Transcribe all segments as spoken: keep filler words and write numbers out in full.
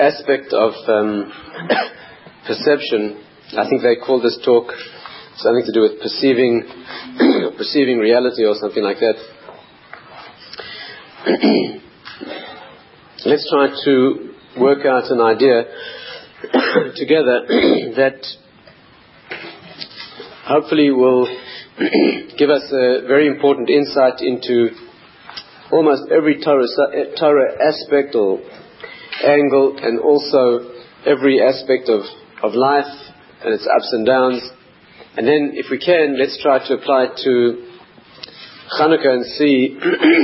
aspect of um, perception. I think they call this talk something to do with perceiving, perceiving reality or something like that. Let's try to work out an idea together that hopefully will give us a very important insight into almost every Torah, Torah aspect or angle, and also every aspect of, of life and its ups and downs. And then, if we can, let's try to apply it to Chanukah and see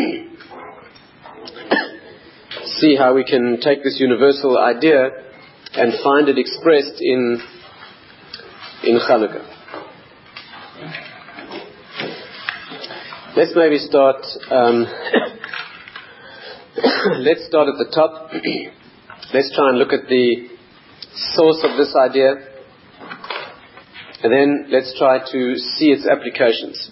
see how we can take this universal idea and find it expressed in in Chanukah. Let's maybe start. Um, let's start at the top. Let's try and look at the source of this idea, and then let's try to see its applications.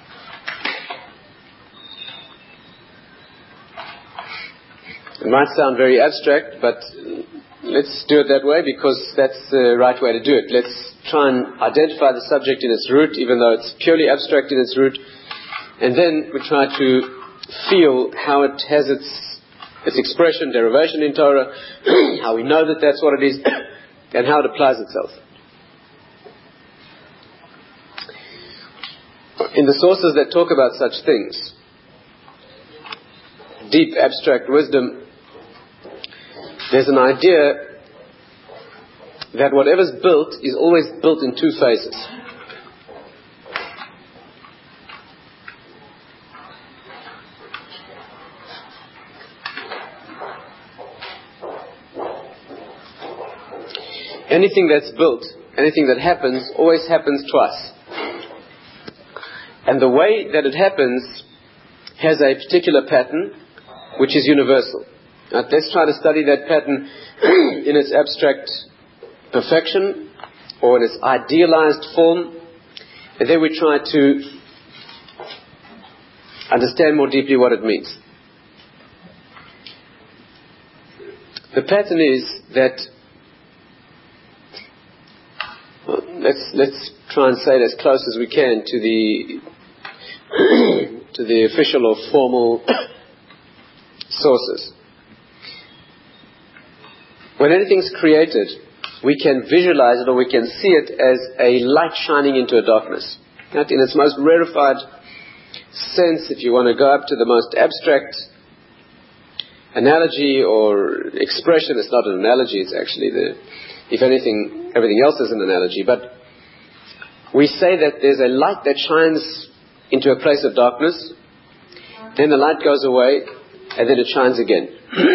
It might sound very abstract, but let's do it that way because that's the right way to do it. Let's try and identify the subject in its root, even though it's purely abstract in its root, and then we try to feel how it has its its expression, derivation in Torah, how we know that that's what it is, and how it applies itself. In the sources that talk about such things, deep abstract wisdom, there's an idea that whatever's built is always built in two phases. Anything that's built, anything that happens, always happens twice. And the way that it happens has a particular pattern which is universal. Now, let's try to study that pattern in its abstract perfection or in its idealized form, and then we try to understand more deeply what it means. The pattern is that well, let's let's try and say it as close as we can to the to the official or formal sources. When anything's created, we can visualize it or we can see it as a light shining into a darkness. Right? In its most rarefied sense, if you want to go up to the most abstract analogy or expression, it's not an analogy, it's actually the, if anything, everything else is an analogy. But we say that there's a light that shines into a place of darkness, then the light goes away, and then it shines again.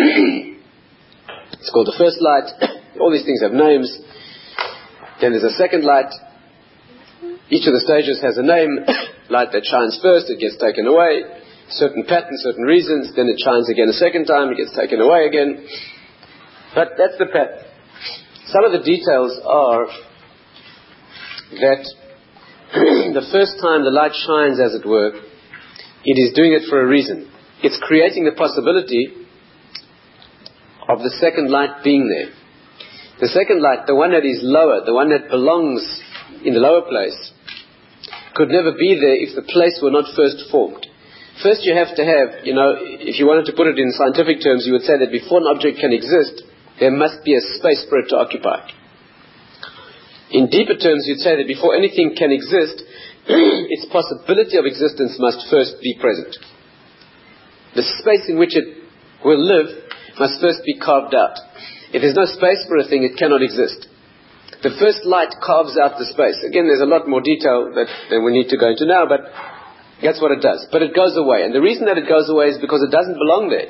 It's called the first light. All these things have names. Then there's a second light. Each of the stages has a name. Light that shines first, it gets taken away. Certain pattern, certain reasons. Then it shines again a second time, it gets taken away again. But that's the pattern. Some of the details are that the first time the light shines, as it were, it is doing it for a reason. It's creating the possibility of the second light being there. The second light, the one that is lower, the one that belongs in the lower place, could never be there if the place were not first formed. First you have to have, you know, if you wanted to put it in scientific terms, you would say that before an object can exist, there must be a space for it to occupy. In deeper terms, you'd say that before anything can exist, its possibility of existence must first be present. The space in which it will live must first be carved out. If there's no space for a thing, it cannot exist. The first light carves out the space. Again, there's a lot more detail that, that we need to go into now, but that's what it does. But it goes away. And the reason that it goes away is because it doesn't belong there.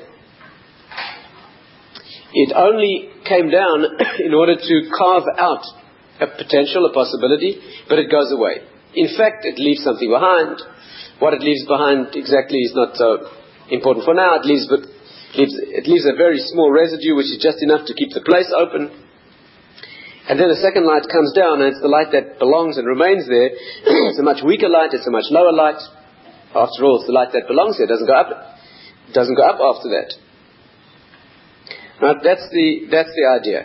It only came down in order to carve out a potential, a possibility, but it goes away. In fact, it leaves something behind. What it leaves behind exactly is not so important for now. It leaves, but leaves, it leaves a very small residue, which is just enough to keep the place open. And then a second light comes down, and it's the light that belongs and remains there. It's a much weaker light. It's a much lower light. After all, it's the light that belongs there. It doesn't go up. It doesn't go up after that. Right? That's the, that's the idea.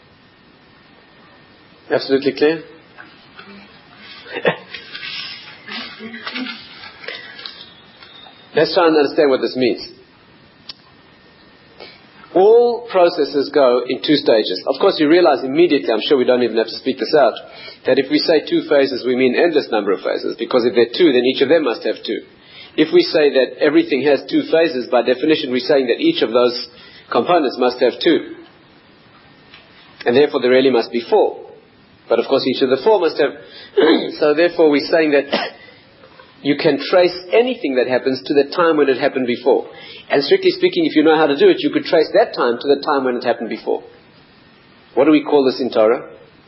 Absolutely clear? Let's try and understand what this means. All processes go in two stages. Of course, you realize immediately, I'm sure we don't even have to speak this out, that if we say two phases, we mean endless number of phases, because if there are two, then each of them must have two. If we say that everything has two phases, by definition, we're saying that each of those components must have two. And therefore, there really must be four. But of course, each of the four must have... so therefore, we're saying that you can trace anything that happens to the time when it happened before. And strictly speaking, if you know how to do it, you could trace that time to the time when it happened before. What do we call this in Torah?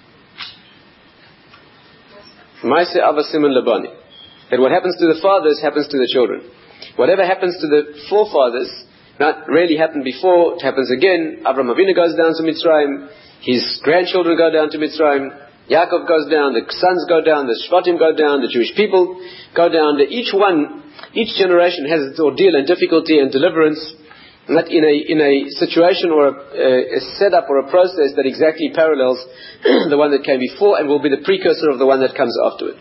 Maaseh Ava Siman Labani. That what happens to the fathers happens to the children. Whatever happens to the forefathers, not really happened before, it happens again. Avraham Avinu goes down to Mitzrayim. His grandchildren go down to Mitzrayim. Yaakov goes down, the sons go down, the Shvatim go down, the Jewish people go down. Each one, each generation has its ordeal and difficulty and deliverance, not in a in a situation or a, a setup or a process that exactly parallels the one that came before and will be the precursor of the one that comes after it.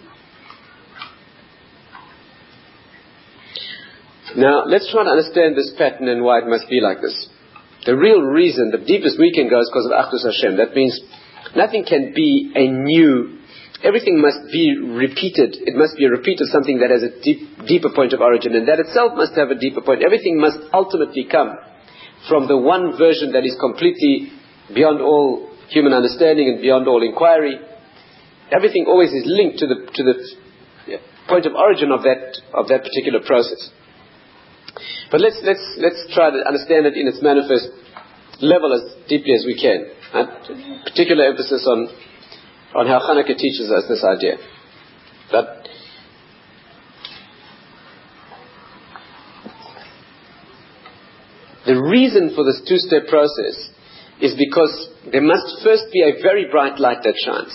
Now, let's try to understand this pattern and why it must be like this. The real reason, the deepest we can go is because of Achdus Hashem. That means nothing can be a new, everything must be repeated. It must be a repeat of something that has a deep, deeper point of origin, and that itself must have a deeper point. Everything must ultimately come from the one version that is completely beyond all human understanding and beyond all inquiry. Everything always is linked to the to the point of origin of that of that particular process. But let's let's let's try to understand it in its manifest level as deeply as we can. And particular emphasis on on how Hanukkah teaches us this idea. But the reason for this two-step process is because there must first be a very bright light that shines.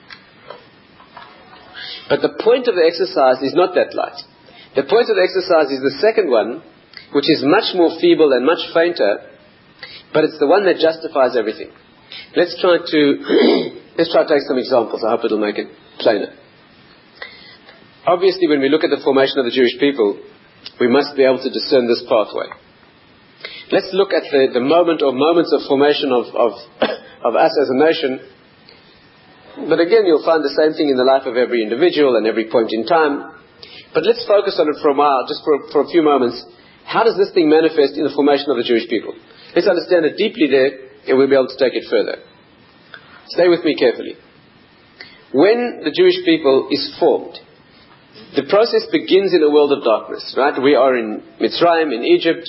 But the point of the exercise is not that light. The point of the exercise is the second one, which is much more feeble and much fainter, but it's the one that justifies everything. Let's try to let's try to take some examples. I hope it'll make it plainer. Obviously, when we look at the formation of the Jewish people, we must be able to discern this pathway. Let's look at the, the moment or moments of formation of, of, of us as a nation. But again, you'll find the same thing in the life of every individual and every point in time. But let's focus on it for a while, just for, for a few moments. How does this thing manifest in the formation of the Jewish people? Let's understand it deeply there, and we'll be able to take it further. Stay with me carefully. When the Jewish people is formed, the process begins in a world of darkness, right? We are in Mitzrayim, in Egypt,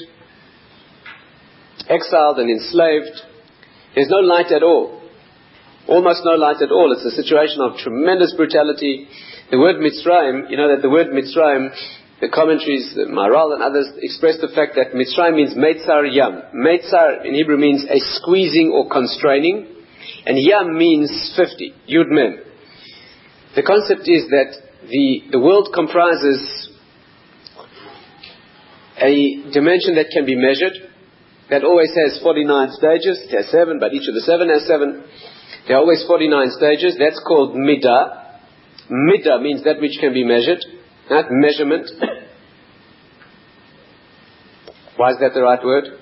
exiled and enslaved. There's no light at all. Almost no light at all. It's a situation of tremendous brutality. The word Mitzrayim, you know that the word Mitzrayim, the commentaries, the Maharal and others express the fact that Mitzrayim means Meitzar Yam. Meitzar in Hebrew means a squeezing or constraining, and Yam means fifty, Yud Mem. The concept is that the, the world comprises a dimension that can be measured, that always has forty-nine stages. It has seven, but each of the seven has seven. There are always forty-nine stages. That's called Midah. Midah means that which can be measured. Not measurement. Why is that the right word?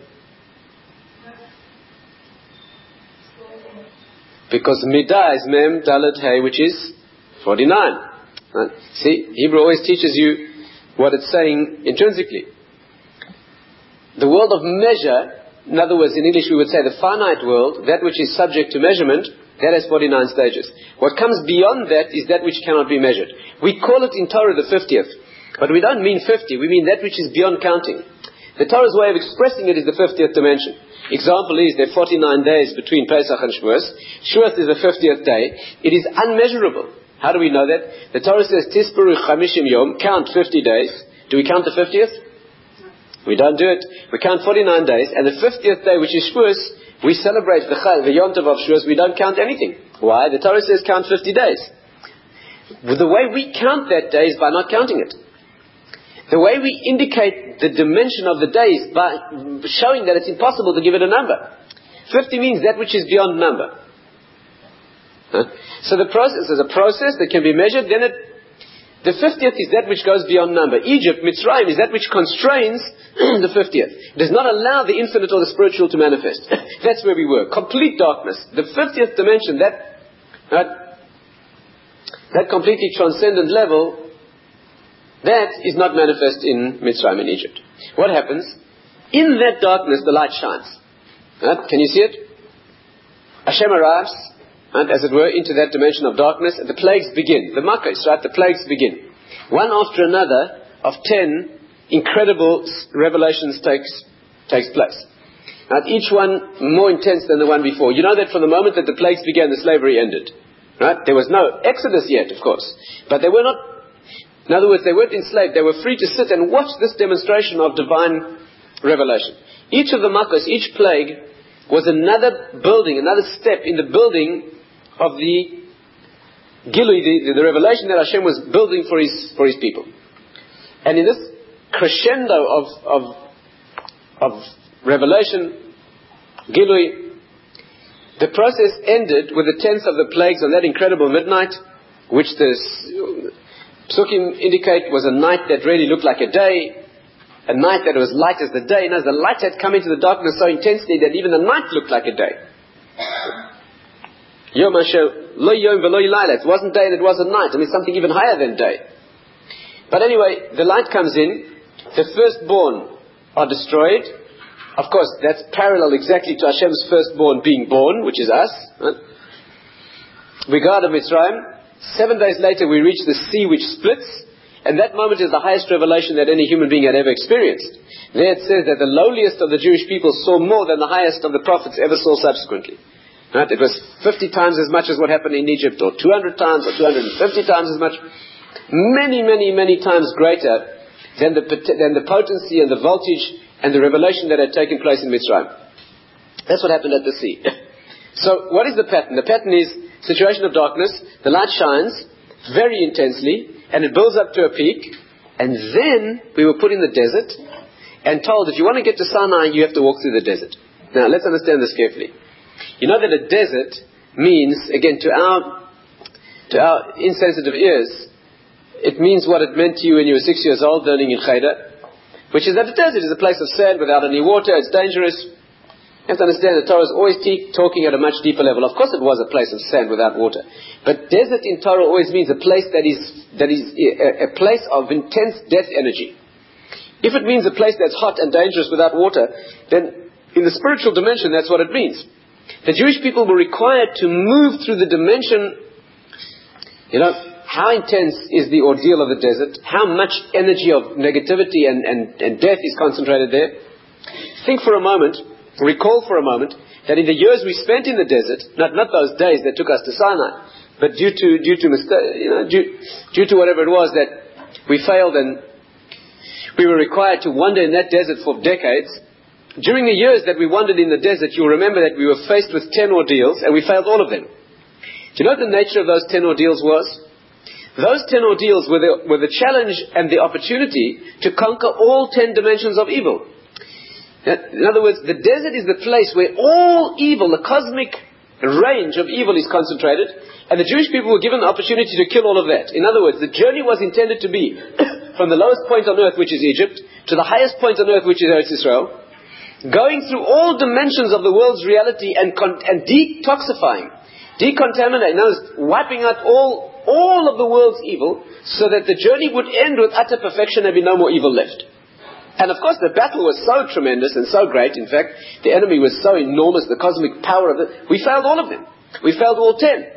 Because Midah is Mem, Dalet, Hey, which is forty-nine. Right? See, Hebrew always teaches you what it's saying intrinsically. The world of measure, in other words, in English we would say the finite world, that which is subject to measurement, that has forty-nine stages. What comes beyond that is that which cannot be measured. We call it in Torah the fiftieth, but we don't mean fifty, we mean that which is beyond counting. The Torah's way of expressing it is the fiftieth dimension. Example is there are forty-nine days between Pesach and Shavuos. Shavuos is the fiftieth day. It is unmeasurable. How do we know that? The Torah says, Tisperu Chamishim Yom, count fifty days. Do we count the fiftieth? We don't do it. We count forty-nine days, and the fiftieth day, which is Shavuos, we celebrate the, the Yom Tov of Shavuos. We don't count anything. Why? The Torah says count fifty days. The way we count that day is by not counting it. The way we indicate the dimension of the day is by showing that it's impossible to give it a number. fifty means that which is beyond number. Huh? So the process is a process that can be measured. Then it, the fiftieth is that which goes beyond number. Egypt, Mitzrayim, is that which constrains the fiftieth. It does not allow the infinite or the spiritual to manifest. That's where we were. Complete darkness. The fiftieth dimension, that, right, that completely transcendent level, that is not manifest in Mitzrayim, in Egypt. What happens? In that darkness, the light shines. Right? Can you see it? Hashem arrives, and as it were, into that dimension of darkness, and the plagues begin. The makkahs, right? The plagues begin. One after another of ten incredible revelations takes takes place. Now, each one more intense than the one before. You know that from the moment that the plagues began, the slavery ended. Right? There was no exodus yet, of course. But they were not, in other words, they weren't enslaved. They were free to sit and watch this demonstration of divine revelation. Each of the makkahs, each plague, was another building, another step in the building of the Gilui, the, the revelation that Hashem was building for his for his people. And in this crescendo of of, of revelation, Gilui, the process ended with the tenth of the plagues on that incredible midnight, which the Psukim indicate was a night that really looked like a day, a night that was light as the day, and as the light had come into the darkness so intensely that even the night looked like a day. Yom Asher, lo yom v'lo layla. It wasn't day, and it wasn't night. I mean, something even higher than day. But anyway, the light comes in. The firstborn are destroyed. Of course, that's parallel exactly to Hashem's firstborn being born, which is us. Right? We go out of Mitzrayim. Seven days later, we reach the sea which splits. And that moment is the highest revelation that any human being had ever experienced. There it says that the lowliest of the Jewish people saw more than the highest of the prophets ever saw subsequently. Right? It was fifty times as much as what happened in Egypt, or two hundred times, or two hundred fifty times as much. Many, many, many times greater than the, than the potency and the voltage and the revelation that had taken place in Mitzrayim. That's what happened at the sea. So, what is the pattern? The pattern is situation of darkness, the light shines very intensely, and it builds up to a peak, and then we were put in the desert, and told, if you want to get to Sinai, you have to walk through the desert. Now, let's understand this carefully. You know that a desert means, again, to our to our insensitive ears, it means what it meant to you when you were six years old learning in Cheder, which is that a desert is a place of sand without any water. It's dangerous. You have to understand the Torah is always te- talking at a much deeper level. Of course, it was a place of sand without water, but desert in Torah always means a place that is that is a, a place of intense death energy. If it means a place that's hot and dangerous without water, then in the spiritual dimension, that's what it means. The Jewish people were required to move through the dimension. You know, how intense is the ordeal of the desert? How much energy of negativity and, and, and death is concentrated there? Think for a moment, recall for a moment, that in the years we spent in the desert, not, not those days that took us to Sinai, but due to, due to, you know, due, due to whatever it was that we failed and we were required to wander in that desert for decades. During the years that we wandered in the desert, you'll remember that we were faced with ten ordeals, and we failed all of them. Do you know what the nature of those ten ordeals was? Those ten ordeals were the, were the challenge and the opportunity to conquer all ten dimensions of evil. In other words, the desert is the place where all evil, the cosmic range of evil is concentrated, and the Jewish people were given the opportunity to kill all of that. In other words, the journey was intended to be from the lowest point on earth, which is Egypt, to the highest point on earth, which is Eretz Israel, going through all dimensions of the world's reality and, con- and detoxifying, decontaminating, wiping out all, all of the world's evil, so that the journey would end with utter perfection and be no more evil left. And of course the battle was so tremendous and so great, in fact, the enemy was so enormous, the cosmic power of it, we failed all of them. We failed all ten.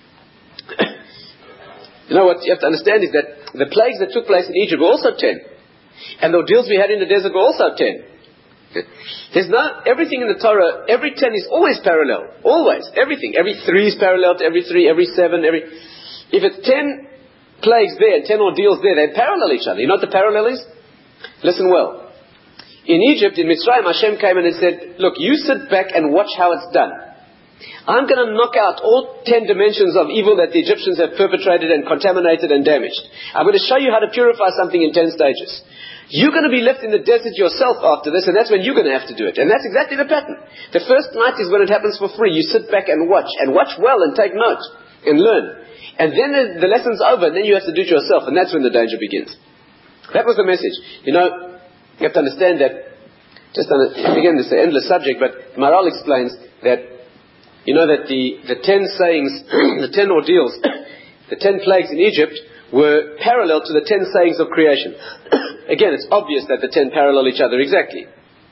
You know what you have to understand is that the plagues that took place in Egypt were also ten. And the ordeals we had in the desert were also ten. There's no, everything in the Torah, every ten is always parallel. Always. Everything. Every three is parallel to every three, every seven, every... If it's ten plagues there and ten ordeals there, they parallel each other. You know what the parallel is? Listen well. In Egypt, in Mitzrayim, Hashem came in and said, look, you sit back and watch how it's done. I'm going to knock out all ten dimensions of evil that the Egyptians have perpetrated and contaminated and damaged. I'm going to show you how to purify something in ten stages. You're going to be left in the desert yourself after this, and that's when you're going to have to do it. And that's exactly the pattern. The first night is when it happens for free. You sit back and watch, and watch well and take note and learn. And then the, the lesson's over, and then you have to do it yourself, and that's when the danger begins. That was the message. You know, you have to understand that, just on, again, this is an endless subject, but Maharal explains that, you know, that the, the ten sayings, the ten ordeals, the ten plagues in Egypt were parallel to the ten sayings of creation. Again, it's obvious that the ten parallel each other exactly.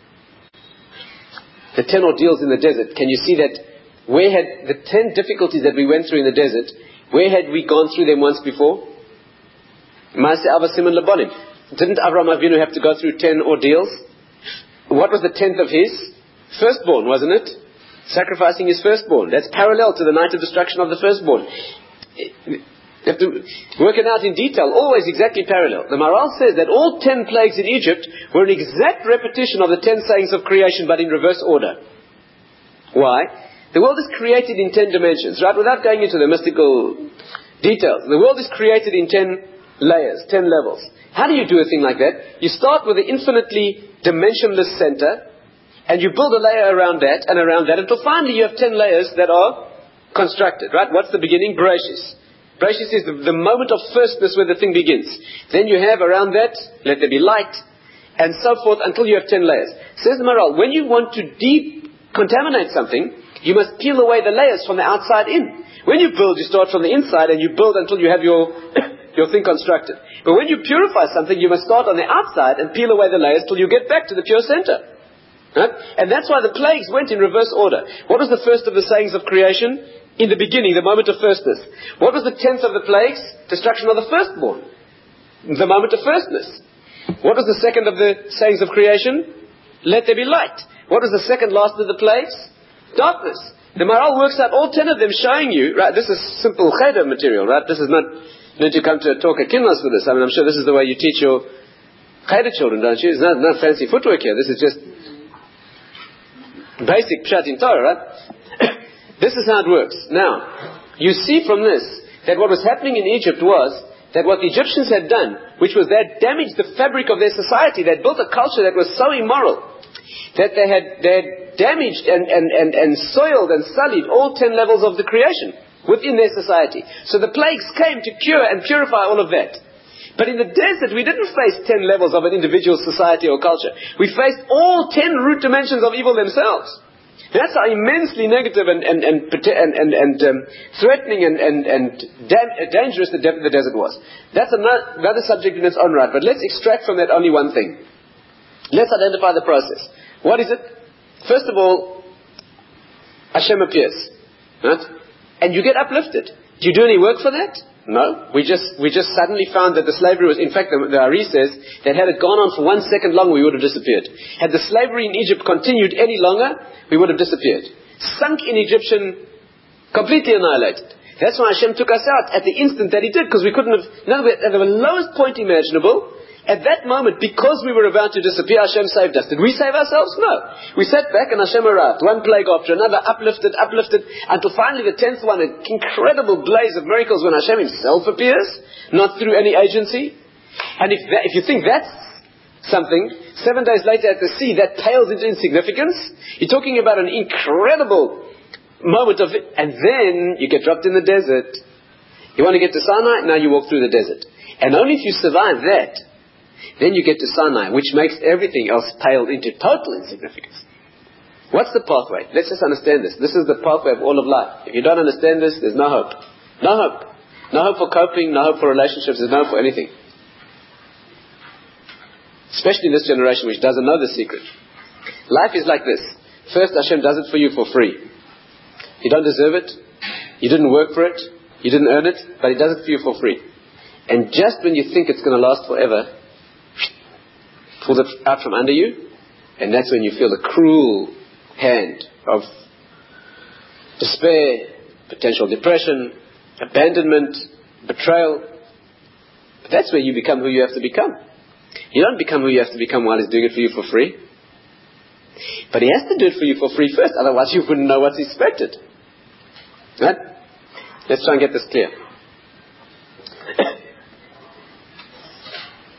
The ten ordeals in the desert, can you see that where had the ten difficulties that we went through in the desert, where had we gone through them once before? Maaseh Avasim and Labanim. Didn't Avraham Avinu have to go through ten ordeals? What was the tenth of his? Firstborn, wasn't it? Sacrificing his firstborn. That's parallel to the night of destruction of the firstborn. You have to work it out in detail, always exactly parallel. The Maharal says that all ten plagues in Egypt were an exact repetition of the ten sayings of creation, but in reverse order. Why? The world is created in ten dimensions, right? Without going into the mystical details. The world is created in ten layers, ten levels. How do you do a thing like that? You start with the infinitely dimensionless center, and you build a layer around that, and around that, until finally you have ten layers that are constructed, right? What's the beginning? Bereshis. Bereshis is the, the moment of firstness where the thing begins. Then you have around that, let there be light, and so forth, until you have ten layers. Says the Maharal, when you want to decontaminate something, you must peel away the layers from the outside in. When you build, you start from the inside, and you build until you have your your thing constructed. But when you purify something, you must start on the outside and peel away the layers till you get back to the pure center. Right? And that's why the plagues went in reverse order. What was the first of the sayings of creation? In the beginning, the moment of firstness. What was the tenth of the plagues? Destruction of the firstborn. The moment of firstness. What was the second of the sayings of creation? Let there be light. What was the second last of the plagues? Darkness. The Maharal works out all ten of them, showing you, right, this is simple cheder material, right? This is not, you need to come to a talk at Kinlas for this. I mean, I'm sure this is the way you teach your cheder children, don't you? It's not, not fancy footwork here. This is just basic pshat in Torah, right? This is how it works. Now, you see from this that what was happening in Egypt was that what the Egyptians had done, which was they had damaged the fabric of their society. They had built a culture that was so immoral that they had, they had damaged and, and, and, and soiled and sullied all ten levels of the creation within their society. So the plagues came to cure and purify all of that. But in the desert, we didn't face ten levels of an individual society or culture. We faced all ten root dimensions of evil themselves. That's how immensely negative and and and and, and, and um, threatening and and, and dam- dangerous the, de- the desert was. That's another, another subject in its own right. But let's extract from that only one thing. Let's identify the process. What is it? First of all, Hashem appears, right? And you get uplifted. Do you do any work for that? No. We just we just suddenly found that the slavery was, in fact, the, the Ari says that had it gone on for one second longer, we would have disappeared. Had the slavery in Egypt continued any longer, we would have disappeared. Sunk in Egyptian, completely annihilated. That's why Hashem took us out at the instant that He did, because we couldn't have, no, at the lowest point imaginable, at that moment, because we were about to disappear, Hashem saved us. Did we save ourselves? No. We sat back and Hashem arrived. One plague after another, uplifted, uplifted, until finally the tenth one, an incredible blaze of miracles when Hashem Himself appears, not through any agency. And if that, if you think that's something, seven days later at the sea, that pales into insignificance. You're talking about an incredible moment of it, and then you get dropped in the desert. You want to get to Sinai? Now you walk through the desert. And only if you survive that, then you get to Sinai, which makes everything else pale into total insignificance. What's the pathway? Let's just understand this. This is the pathway of all of life. If you don't understand this, there's no hope. No hope. No hope for coping, no hope for relationships, there's no hope for anything. Especially in this generation which doesn't know the secret. Life is like this. First, Hashem does it for you for free. You don't deserve it. You didn't work for it. You didn't earn it. But He does it for you for free. And just when you think it's going to last forever, pulls it out from under you, and that's when you feel the cruel hand of despair, potential depression, abandonment, betrayal. But that's where you become who you have to become. You don't become who you have to become while He's doing it for you for free. But He has to do it for you for free first, otherwise you wouldn't know what's expected. Right? Let's try and get this clear.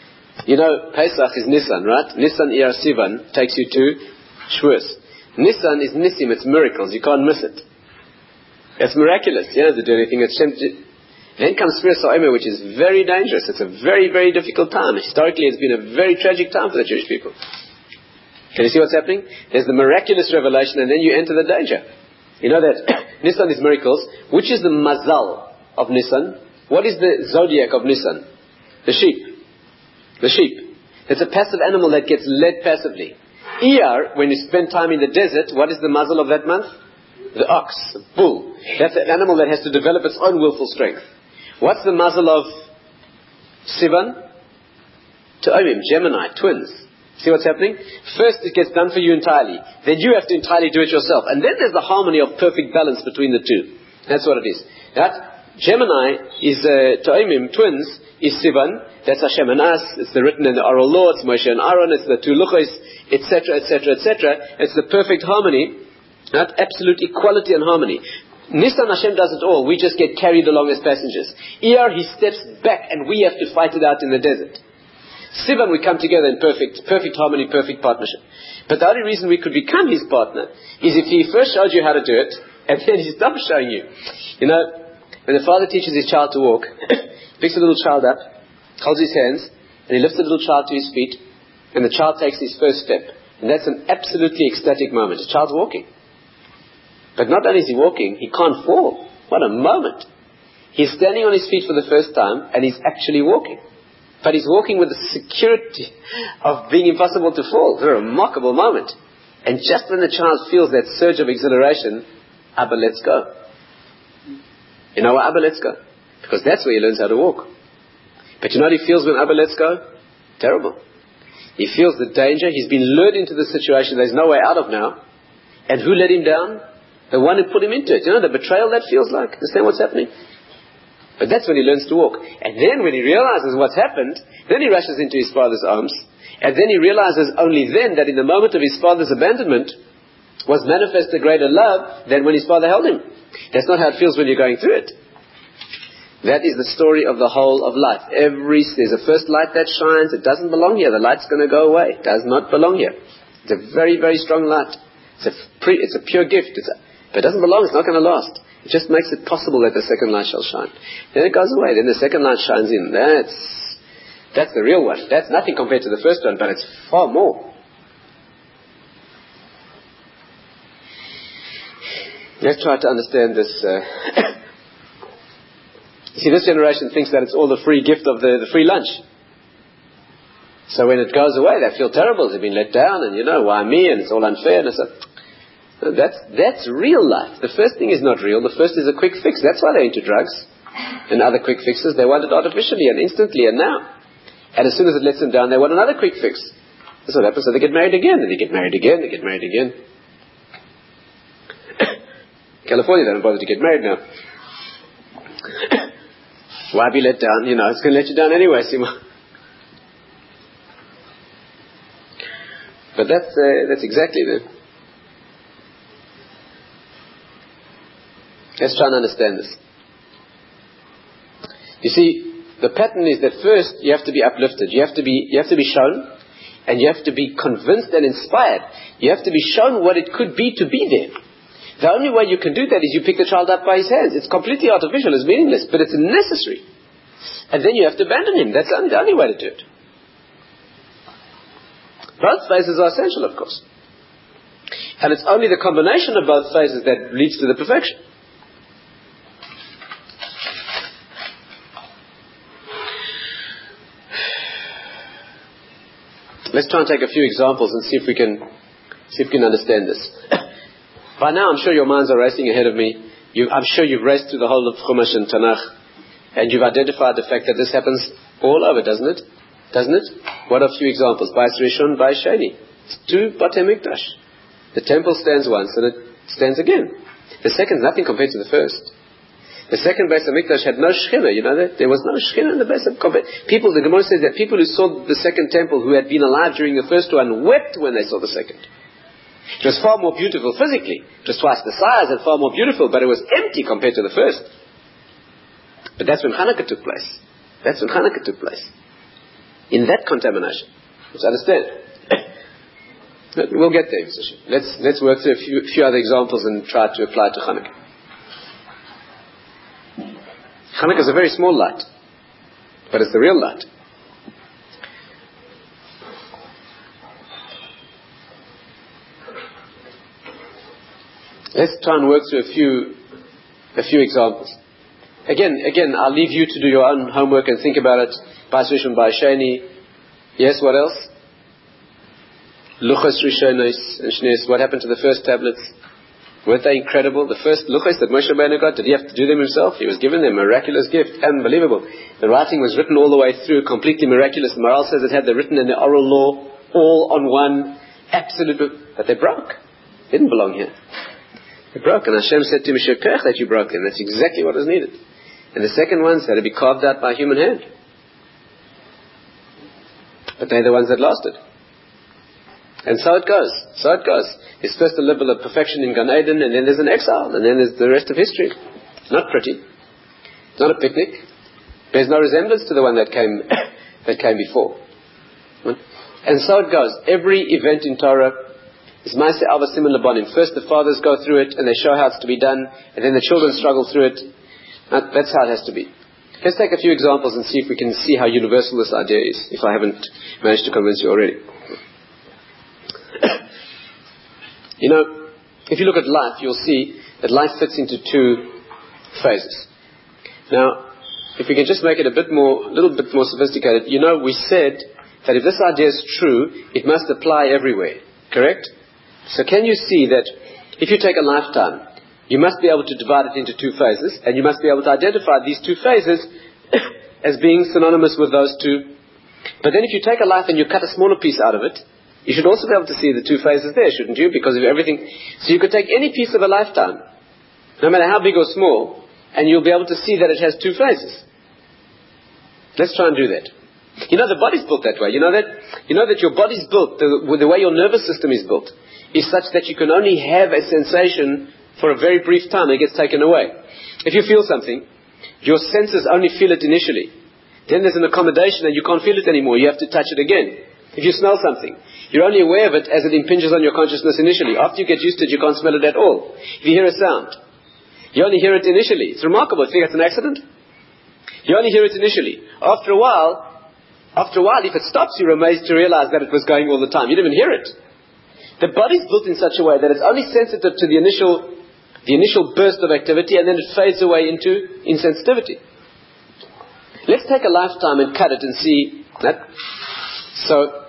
You know, Pesach is Nisan, right? Nisan Iyar Sivan takes you to Shavuos. Nisan is Nisim, it's miracles, you can't miss it. It's miraculous, you don't have to do anything. It's Then comes Sfiras HaOmer, which is very dangerous. It's a very, very difficult time. Historically, it's been a very tragic time for the Jewish people. Can you see what's happening? There's the miraculous revelation, and then you enter the danger. You know that Nisan is miracles. Which is the mazal of Nisan? What is the zodiac of Nisan? The sheep. The sheep. It's a passive animal that gets led passively. Iyar, when you spend time in the desert, what is the mazal of that month? The ox, the bull. That's an animal that has to develop its own willful strength. What's the mazal of Sivan? Ta'omim, Gemini, twins. See what's happening? First it gets done for you entirely. Then you have to entirely do it yourself. And then there's the harmony of perfect balance between the two. That's what it is. That Gemini is uh, Ta'omim, twins, is Sivan. That's Hashem and us. It's the written in the oral law. It's Moshe and Aaron. It's the two luchos, et cetera, et cetera, et cetera. It's the perfect harmony. That absolute equality and harmony. Nisan, Hashem does it all. We just get carried along as passengers. Iyar, he steps back and we have to fight it out in the desert. Sivan, we come together in perfect, perfect harmony, perfect partnership. But the only reason we could become his partner is if he first showed you how to do it, and then he stops showing you. You know, when the father teaches his child to walk, picks a little child up, holds his hands, and he lifts the little child to his feet, and the child takes his first step. And that's an absolutely ecstatic moment. The child's walking. But not only is he walking, he can't fall. What a moment. He's standing on his feet for the first time, and he's actually walking. But he's walking with the security of being impossible to fall. It's a remarkable moment. And just when the child feels that surge of exhilaration, Abba, let's go. You know why Abba, let's go? Because that's where he learns how to walk. But you know what he feels when Abba, let's go? Terrible. He feels the danger. He's been lured into the situation there's no way out of now. And who let him down? The one who put him into it. You know the betrayal that feels like? Understand what's happening? But that's when he learns to walk. And then when he realizes what's happened, then he rushes into his father's arms. And then he realizes only then that in the moment of his father's abandonment was manifest a greater love than when his father held him. That's not how it feels when you're going through it. That is the story of the whole of life. Every, there's a first light that shines. It doesn't belong here. The light's going to go away. It does not belong here. It's a very, very strong light. It's a, pre, it's a pure gift. It's a, but it doesn't belong. It's not going to last. It just makes it possible that the second light shall shine. Then it goes away. Then the second light shines in. That's that's the real one. That's nothing compared to the first one, but it's far more. Let's try to understand this. Uh See, this generation thinks that it's all the free gift of the, the free lunch. So when it goes away, they feel terrible. They've been let down, and you know, why me? And it's all unfair. And it's a, That's, that's real life. The first thing is not real. The first is a quick fix. That's why they're into drugs and other quick fixes. They want it artificially and instantly and now. And as soon as it lets them down, they want another quick fix. That's what happens. So they get married again. And they get married again. They get married again. California, they don't bother to get married now. Why be let down? You know, it's going to let you down anyway, Sima. But that's, uh, that's exactly the... Let's try and understand this. You see, the pattern is that first you have to be uplifted. You have to be, you have to be shown, and you have to be convinced and inspired. You have to be shown what it could be to be there. The only way you can do that is you pick the child up by his hands. It's completely artificial, it's meaningless, but it's necessary. And then you have to abandon him. That's only the only way to do it. Both phases are essential, of course. And it's only the combination of both phases that leads to the perfection. Let's try and take a few examples and see if we can see if we can understand this. By now, I'm sure your minds are racing ahead of me. You, I'm sure you've raced through the whole of Chumash and Tanakh, and you've identified the fact that this happens all over, doesn't it? Doesn't it? What are a few examples? Bais Rishon, Bais Sheni. It's two Batei Mikdash. The temple stands once and it stands again. The second is nothing compared to the first. The second Beis HaMikdash had no Shechina, you know that? There was no Shechina in the Beis HaMikdash. People, the Gemara says that people who saw the second temple, who had been alive during the first one, wept when they saw the second. It was far more beautiful physically. It was twice the size and far more beautiful, but it was empty compared to the first. But that's when Hanukkah took place. That's when Hanukkah took place. in that contamination. Let's understand. We'll get there. Let's let's work through a few, few other examples and try to apply to Chanukah. Chanukah is a very small light, but it's the real light. Let's try and work through a few a few examples. Again, again, I'll leave you to do your own homework and think about it. Bais Rishon, Bais Sheni. Yes, what else? Luchos Rishonos and Shneis. What happened to the first tablets? Weren't they incredible? The first Luchos that Moshe Rabbeinu got, did he have to do them himself? He was given them a miraculous gift. Unbelievable. The writing was written all the way through, completely miraculous. The Maral says it had the written and the oral law all on one. Absolute. But they broke. They didn't belong here. They broke. And Hashem said to Moshe, that you broke them. That's exactly what was needed. And the second ones had to be carved out by a human hand. But they're the ones that lasted. And so it goes. So it goes. There's first a level of perfection in Gan Eden, and then there's an exile, and then there's the rest of history. It's not pretty. It's not a picnic. There's no resemblance to the one that came that came before. And so it goes. Every event in Torah is Maaseh Ava Siman Labanim. First the fathers go through it, and they show how it's to be done, and then the children struggle through it. That's how it has to be. Let's take a few examples and see if we can see how universal this idea is, if I haven't managed to convince you already. You know, if you look at life, you'll see that life fits into two phases. Now, if we can just make it a bit more, a little bit more sophisticated, you know, we said that if this idea is true, it must apply everywhere. Correct? So can you see that if you take a lifetime, you must be able to divide it into two phases, and you must be able to identify these two phases as being synonymous with those two. But then if you take a life and you cut a smaller piece out of it, you should also be able to see the two phases there, shouldn't you? Because of everything. So you could take any piece of a lifetime, no matter how big or small, and you'll be able to see that it has two phases. Let's try and do that. You know, the body's built that way. You know that, you know that your body's built, the, the way your nervous system is built, is such that you can only have a sensation for a very brief time. It gets taken away. If you feel something, your senses only feel it initially. Then there's an accommodation and you can't feel it anymore. You have to touch it again. If you smell something, you're only aware of it as it impinges on your consciousness initially. After you get used to it, you can't smell it at all. If you hear a sound, you only hear it initially. It's remarkable. You think it's an accident? You only hear it initially. After a while, after a while, if it stops, you're amazed to realize that it was going all the time. You didn't even hear it. The body's built in such a way that it's only sensitive to the initial, the initial burst of activity, and then it fades away into insensitivity. Let's take a lifetime and cut it and see that. So,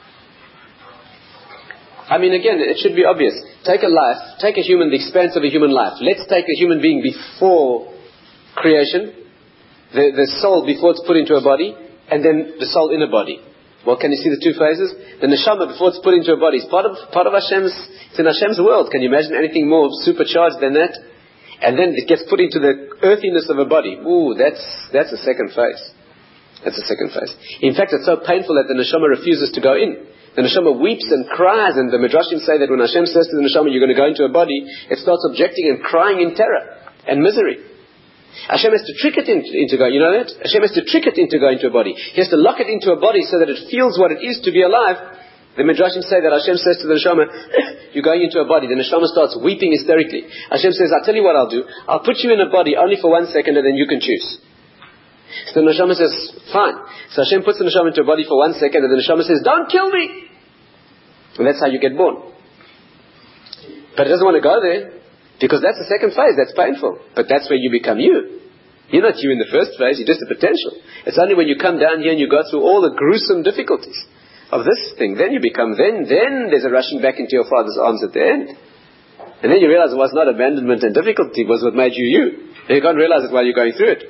I mean, again, it should be obvious. Take a life, take a human, the expanse of a human life. Let's take a human being before creation, the, the soul before it's put into a body, and then the soul in a body. Well, can you see the two phases? The neshama before it's put into a body is part of, part of Hashem's, it's in Hashem's world. Can you imagine anything more supercharged than that? And then it gets put into the earthiness of a body. Ooh, that's, that's a second phase. That's a second phase. In fact, it's so painful that the neshama refuses to go in. The neshama weeps and cries, and the Midrashim say that when Hashem says to the neshama, you're going to go into a body, it starts objecting and crying in terror and misery. Hashem has to trick it into, into going, you know that? Hashem has to trick it into going to a body. He has to lock it into a body so that it feels what it is to be alive. The Midrashim say that Hashem says to the neshama, you're going into a body. The neshama starts weeping hysterically. Hashem says, I'll tell you what I'll do. I'll put you in a body only for one second and then you can choose. So the neshama says, fine. So Hashem puts the neshama into a body for one second, and the neshama says, don't kill me! And that's how you get born. But it doesn't want to go there, because that's the second phase. That's painful. But that's where you become you. You're not you in the first phase, you're just a potential. It's only when you come down here and you go through all the gruesome difficulties of this thing, then you become, then, then there's a rushing back into your father's arms at the end. And then you realize it was not abandonment and difficulty, it was what made you you. And you can't realize it while you're going through it.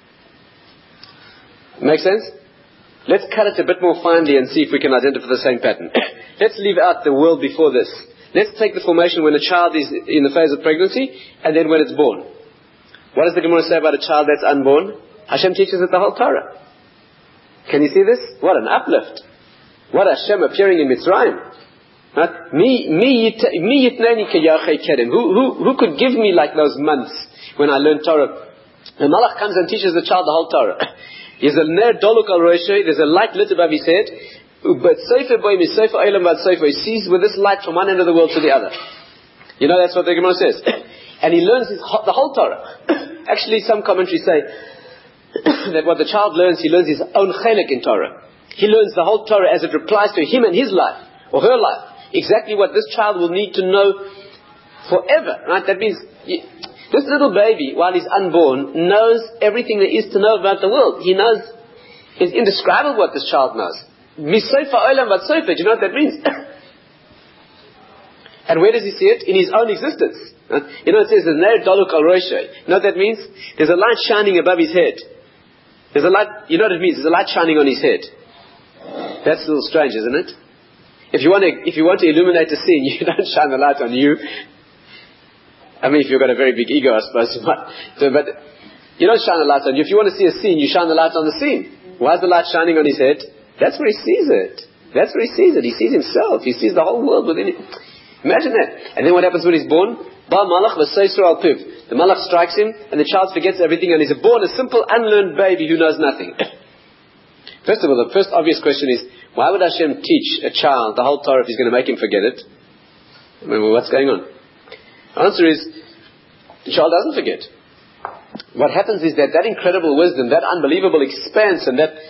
Make sense? Let's cut it a bit more finely and see if we can identify the same pattern. Let's leave out the world before this. Let's take the formation when a child is in the phase of pregnancy, and then when it's born. What does the Gemara say about a child that's unborn? Hashem teaches it the whole Torah. Can you see this? What an uplift. What Hashem appearing in Mitzrayim. Right? Me, me, me yitnani ke yachei kerem. Who, who, who could give me like those months when I learned Torah? The Malach comes and teaches the child the whole Torah. There's a ner doluk al roshei, there's a light lit above his head. But Sefer Boim is Sefer Olam Vad Sefer. He sees with this light from one end of the world to the other. You know, that's what the Gemara says. And he learns his, the whole Torah. Actually, some commentaries say that what the child learns, he learns his own chelik in Torah. He learns the whole Torah as it applies to him and his life, or her life. Exactly what this child will need to know forever, right? That means you, this little baby, while he's unborn, knows everything there is to know about the world. He knows, it's indescribable what this child knows. Misofa olam vat sofa, do you know what that means? And where does he see it? In his own existence. You know, it says, there's ner doluk al roshei. You know what that means? There's a light shining above his head. There's a light, you know what it means? There's a light shining on his head. That's a little strange, isn't it? If you want to, if you want to illuminate a scene, you don't shine the light on you. I mean, if you've got a very big ego, I suppose you might. So, but you don't shine the light on you. If you want to see a scene, you shine the light on the scene. Why is the light shining on his head? That's where he sees it. That's where he sees it. He sees himself. He sees the whole world within him. Imagine that. And then what happens when he's born? Ba malach v'seisro al piv. The malach strikes him, and the child forgets everything, and he's born a simple, unlearned baby who knows nothing. First of all, the first obvious question is, why would Hashem teach a child the whole Torah if He's going to make him forget it? I mean, well, what's going on? The answer is, the child doesn't forget. What happens is that that incredible wisdom, that unbelievable expanse, and that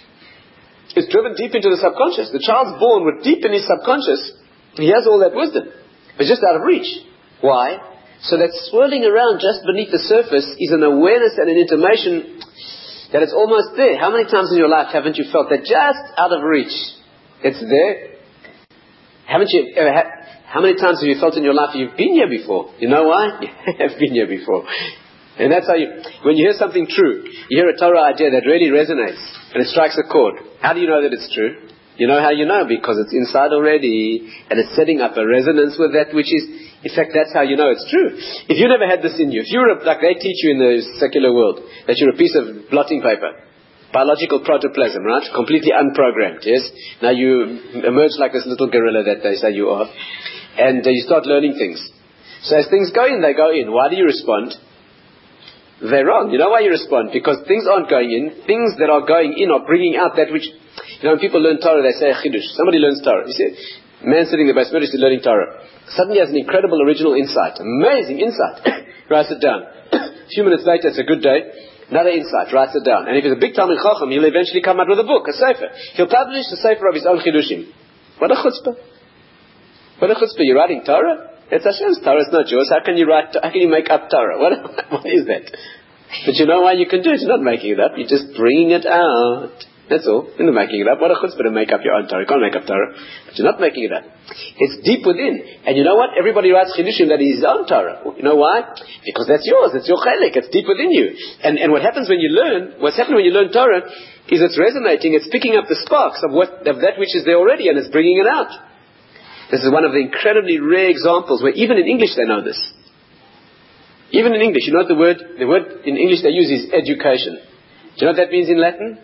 is driven deep into the subconscious. The child's born with deep in his subconscious. He has all that wisdom. It's just out of reach. Why? So that swirling around just beneath the surface is an awareness and an intimation that it's almost there. How many times in your life haven't you felt that just out of reach? It's there. Haven't you ever had, how many times have you felt in your life you've been here before? You know why? You have been here before. And that's how you, when you hear something true, you hear a Torah idea that really resonates and it strikes a chord. How do you know that it's true? You know how you know? Because it's inside already and it's setting up a resonance with that which is, in fact, that's how you know it's true. If you never had this in you, if you're a, like they teach you in the secular world, that you're a piece of blotting paper, biological protoplasm, right? Completely unprogrammed, yes? Now you emerge like this little gorilla that they say you are, and uh, you start learning things. So as things go in, they go in. Why do you respond? They're wrong. You know why you respond? Because things aren't going in. Things that are going in are bringing out that which, you know, when people learn Torah, they say chidush. Somebody learns Torah. You see, a man sitting in the basement is learning Torah. Suddenly has an incredible original insight. Amazing insight. Writes it down. A few minutes later, it's a good day. Another insight. Writes it down. And if he's a big Talmid Chacham, he'll eventually come out with a book, a sefer. He'll publish a sefer of his own chidushim. What a chutzpah. What a chutzpah. You're writing Torah? It's Hashem's Torah, it's not yours. How can you write, how can you make up Torah? What, what is that? But you know why you can do it? You're not making it up. You're just bringing it out. That's all. You're not making it up. What a chutzpah to make up your own Torah. You can't make up Torah. But you're not making it up. It's deep within. And you know what? Everybody writes chidushim that is his own Torah. You know why? Because that's yours. It's your chelik. It's deep within you. And, and what happens when you learn, what's happening when you learn Torah is it's resonating. It's picking up the sparks of what, of that which is there already and it's bringing it out. This is one of the incredibly rare examples where even in English they know this. Even in English, you know what the word, the word in English they use is education. Do you know what that means in Latin?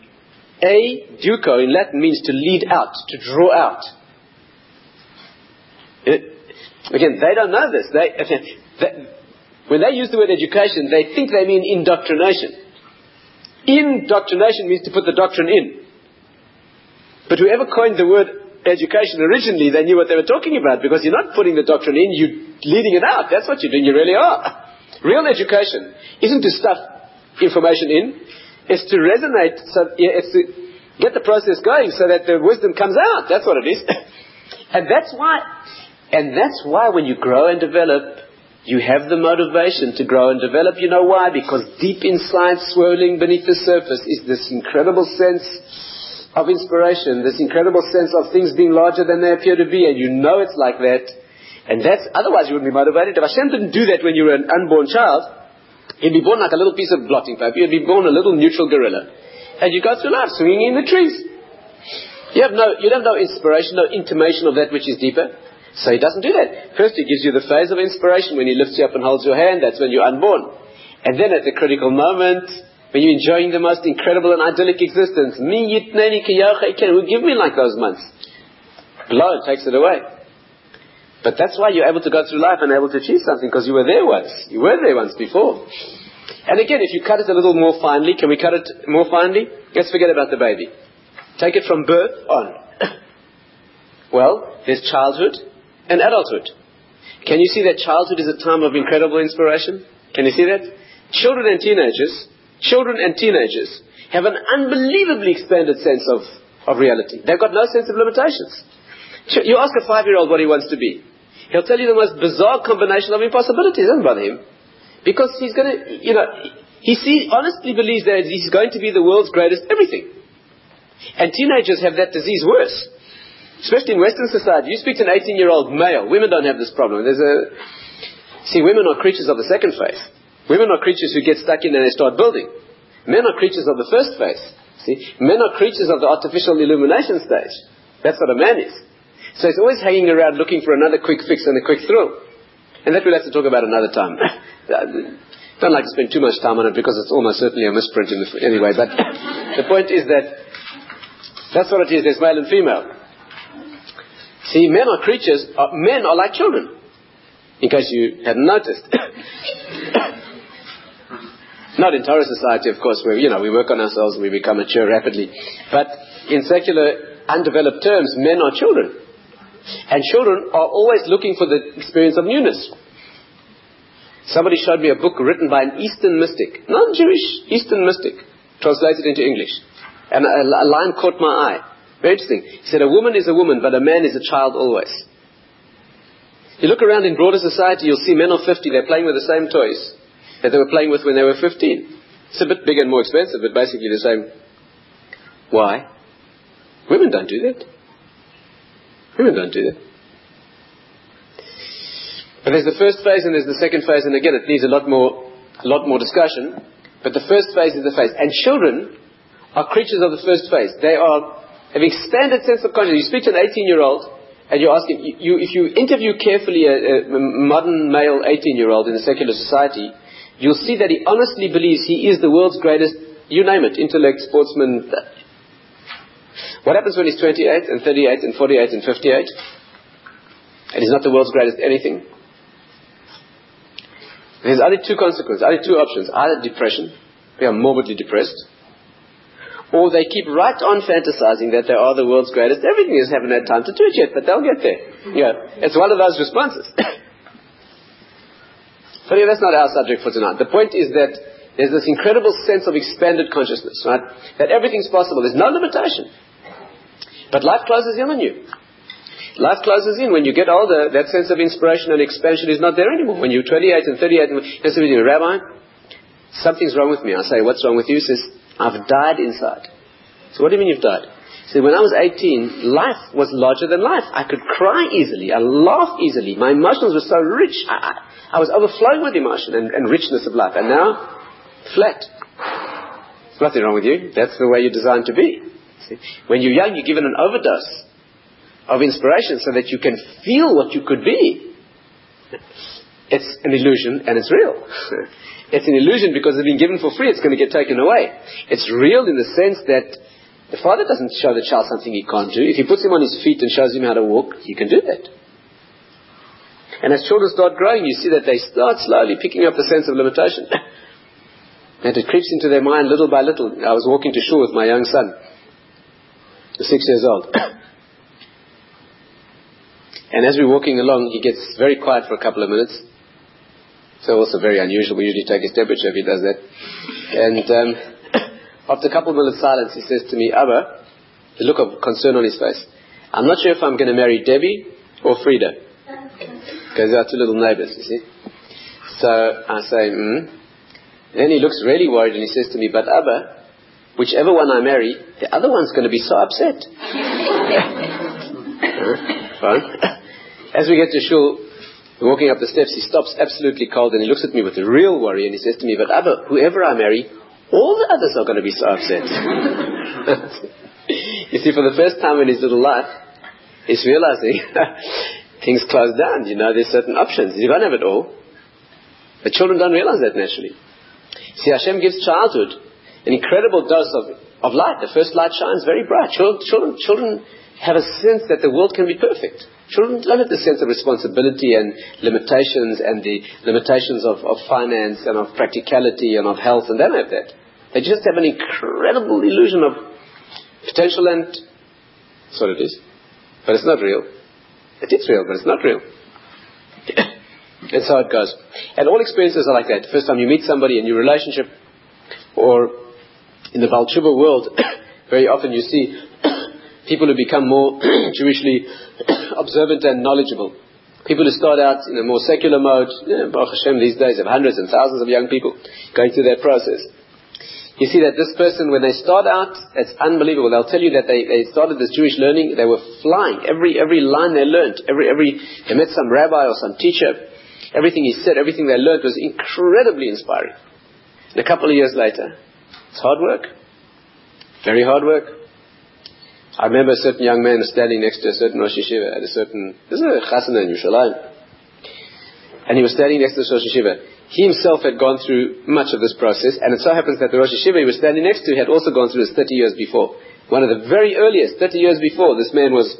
Educo in Latin means to lead out, to draw out. It, again, they don't know this. They, they, when they use the word education, they think they mean indoctrination. Indoctrination means to put the doctrine in. But whoever coined the word education originally, they knew what they were talking about, because you're not putting the doctrine in, you're leading it out. That's what you're doing. You really are. Real education isn't to stuff information in, it's to resonate, so it's to get the process going so that the wisdom comes out. That's what it is. And that's why, and that's why when you grow and develop, you have the motivation to grow and develop. You know why? Because deep inside, swirling beneath the surface, is this incredible sense of inspiration, this incredible sense of things being larger than they appear to be, and you know it's like that. And that's, otherwise you wouldn't be motivated. If Hashem didn't do that when you were an unborn child, you'd be born like a little piece of blotting paper. You'd be born a little neutral gorilla. And you go through life swinging in the trees. You have no, you'd have no inspiration, no intimation of that which is deeper. So He doesn't do that. First He gives you the phase of inspiration. When He lifts you up and holds your hand, that's when you're unborn. And then at the critical moment, when you're enjoying the most incredible and idyllic existence, me yitneni ki yochei will give me like those months. Blow takes it away. But that's why you're able to go through life and able to achieve something, because you were there once. You were there once before. And again, if you cut it a little more finely, can we cut it more finely? Let's forget about the baby. Take it from birth on. Well, there's childhood and adulthood. Can you see that childhood is a time of incredible inspiration? Can you see that? Children and teenagers, children and teenagers have an unbelievably expanded sense of, of reality. They've got no sense of limitations. You ask a five-year-old what he wants to be. He'll tell you the most bizarre combination of impossibilities. It doesn't bother him. Because he's going to, you know, he see, honestly believes that he's going to be the world's greatest everything. And teenagers have that disease worse. Especially in Western society. You speak to an eighteen-year-old male. Women don't have this problem. There's a... See, women are creatures of the second phase. Women are creatures who get stuck in and they start building. Men are creatures of the first phase. See, men are creatures of the artificial illumination stage. That's what a man is. So he's always hanging around looking for another quick fix and a quick thrill. And that we'll have to talk about another time. Don't like to spend too much time on it because it's almost certainly a misprint in the, anyway. But the point is that that's what it is. There's male and female. See, men are creatures, uh, men are like children, in case you hadn't noticed. Not in Torah society, of course, where, you know, we work on ourselves and we become mature rapidly. But in secular, undeveloped terms, men are children. And children are always looking for the experience of newness. Somebody showed me a book written by an Eastern mystic, non-Jewish Eastern mystic, translated into English. And a, a line caught my eye. Very interesting. He said, a woman is a woman, but a man is a child always. You look around in broader society, you'll see men of fifty, they're playing with the same toys that they were playing with when they were fifteen. It's a bit bigger and more expensive, but basically the same. Why? Women don't do that. Women don't do that. But there's the first phase and there's the second phase, and again, it needs a lot more, a lot more discussion. But the first phase is the phase. And children are creatures of the first phase. They are have expanded sense of consciousness. You speak to an eighteen-year-old, and you ask him, you, if you interview carefully a, a modern male eighteen-year-old in a secular society, you'll see that he honestly believes he is the world's greatest, you name it, intellect, sportsman. What happens when he's twenty-eight and thirty-eight and forty-eight and fifty-eight? And he's not the world's greatest anything? There's only two consequences, only two options. Either depression, they are morbidly depressed, or they keep right on fantasizing that they are the world's greatest. Everything is haven't had time to do it yet, but they'll get there. Yeah, it's one of those responses. But yeah, that's not our subject for tonight. The point is that there's this incredible sense of expanded consciousness, right? That everything's possible. There's no limitation. But life closes in on you. Life closes in. When you get older, that sense of inspiration and expansion is not there anymore. When you're twenty-eight and thirty-eight, and you say, Rabbi, something's wrong with me. I say, what's wrong with you? He says, I've died inside. So what do you mean you've died? He said, when I was eighteen, life was larger than life. I could cry easily. I laugh easily. My emotions were so rich. I, I, I was overflowing with emotion and, and richness of life. And now, flat. There's nothing wrong with you. That's the way you're designed to be. See? When you're young, you're given an overdose of inspiration so that you can feel what you could be. It's an illusion and it's real. It's an illusion because it's been given for free. It's going to get taken away. It's real in the sense that the father doesn't show the child something he can't do. If he puts him on his feet and shows him how to walk, he can do that. And as children start growing, you see that they start slowly picking up the sense of limitation. And it creeps into their mind little by little. I was walking to shul with my young son, six years old. And as we're walking along, he gets very quiet for a couple of minutes. So also very unusual. We usually take his temperature if he does that. And um, after a couple of minutes silence, he says to me, Abba, the look of concern on his face, I'm not sure if I'm going to marry Debbie or Frida. Because they are two little neighbors, you see. So I say, hmm. Then he looks really worried and he says to me, but Abba, whichever one I marry, the other one's going to be so upset. Fine. As we get to shul, walking up the steps, he stops absolutely cold and he looks at me with a real worry and he says to me, but Abba, whoever I marry, all the others are going to be so upset. You see, for the first time in his little life, he's realizing things close down. You know, there's certain options. You don't have it all. But children don't realize that naturally. See, Hashem gives childhood an incredible dose of, of light. The first light shines very bright. Children, children, children have a sense that the world can be perfect. Children don't have the sense of responsibility and limitations and the limitations of, of finance and of practicality and of health, and they don't have that. They just have an incredible illusion of potential, and that's what it is. But it's not real. It is real, but it's not real. That's how it goes. And all experiences are like that. The first time you meet somebody, a new relationship, or in the Baal Tshuva world, very often you see people who become more Jewishly observant and knowledgeable. People who start out in a more secular mode, yeah, Baruch Hashem, these days have hundreds and thousands of young people going through that process. You see that this person, when they start out, it's unbelievable. They'll tell you that they, they started this Jewish learning, they were flying. Every every line they learned, every every they met some rabbi or some teacher, everything he said, everything they learned was incredibly inspiring. And a couple of years later, it's hard work. Very hard work. I remember a certain young man standing next to a certain Rosh Yeshiva at a certain, this is a chasana in Yerushalayim. And he was standing next to the Rosh Yeshiva. He himself had gone through much of this process, and it so happens that the Rosh Yeshiva he was standing next to had also gone through this thirty years before. One of the very earliest, thirty years before, this man was,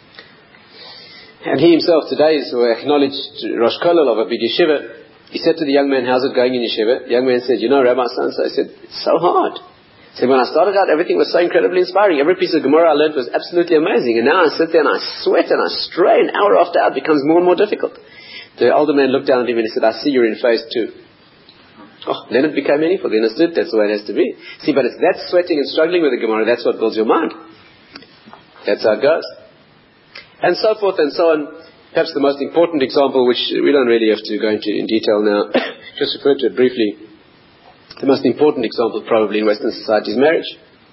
and he himself today is acknowledged Rosh Kollel of a big yeshiva. He said to the young man, how's it going in yeshiva? The young man said, you know, Rabbi so-and-so, I said, it's so hard. He said, when I started out, everything was so incredibly inspiring. Every piece of Gemara I learned was absolutely amazing. And now I sit there and I sweat and I strain. Hour after hour, it becomes more and more difficult. The older man looked down at him and he said, I see you're in phase two. Oh, then it became meaningful. They understood that's the way it has to be. See, but it's that sweating and struggling with the Gemara, that's what builds your mind. That's how it goes. And so forth and so on. Perhaps the most important example, which we don't really have to go into in detail now, just refer to it briefly. The most important example probably in Western society is marriage.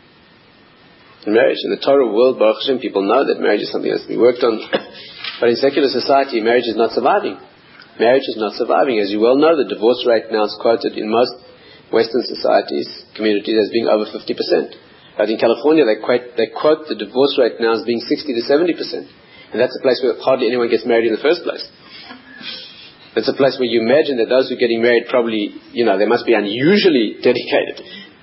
In marriage, in the Torah world, Baruch Hashem, people know that marriage is something that has to be worked on. But in secular society, marriage is not surviving. Marriage is not surviving. As you well know, the divorce rate now is quoted in most Western societies, communities, as being over fifty percent. But in California, they quote, they quote the divorce rate now as being sixty to seventy percent. And that's a place where hardly anyone gets married in the first place. It's a place where you imagine that those who are getting married probably, you know, they must be unusually dedicated.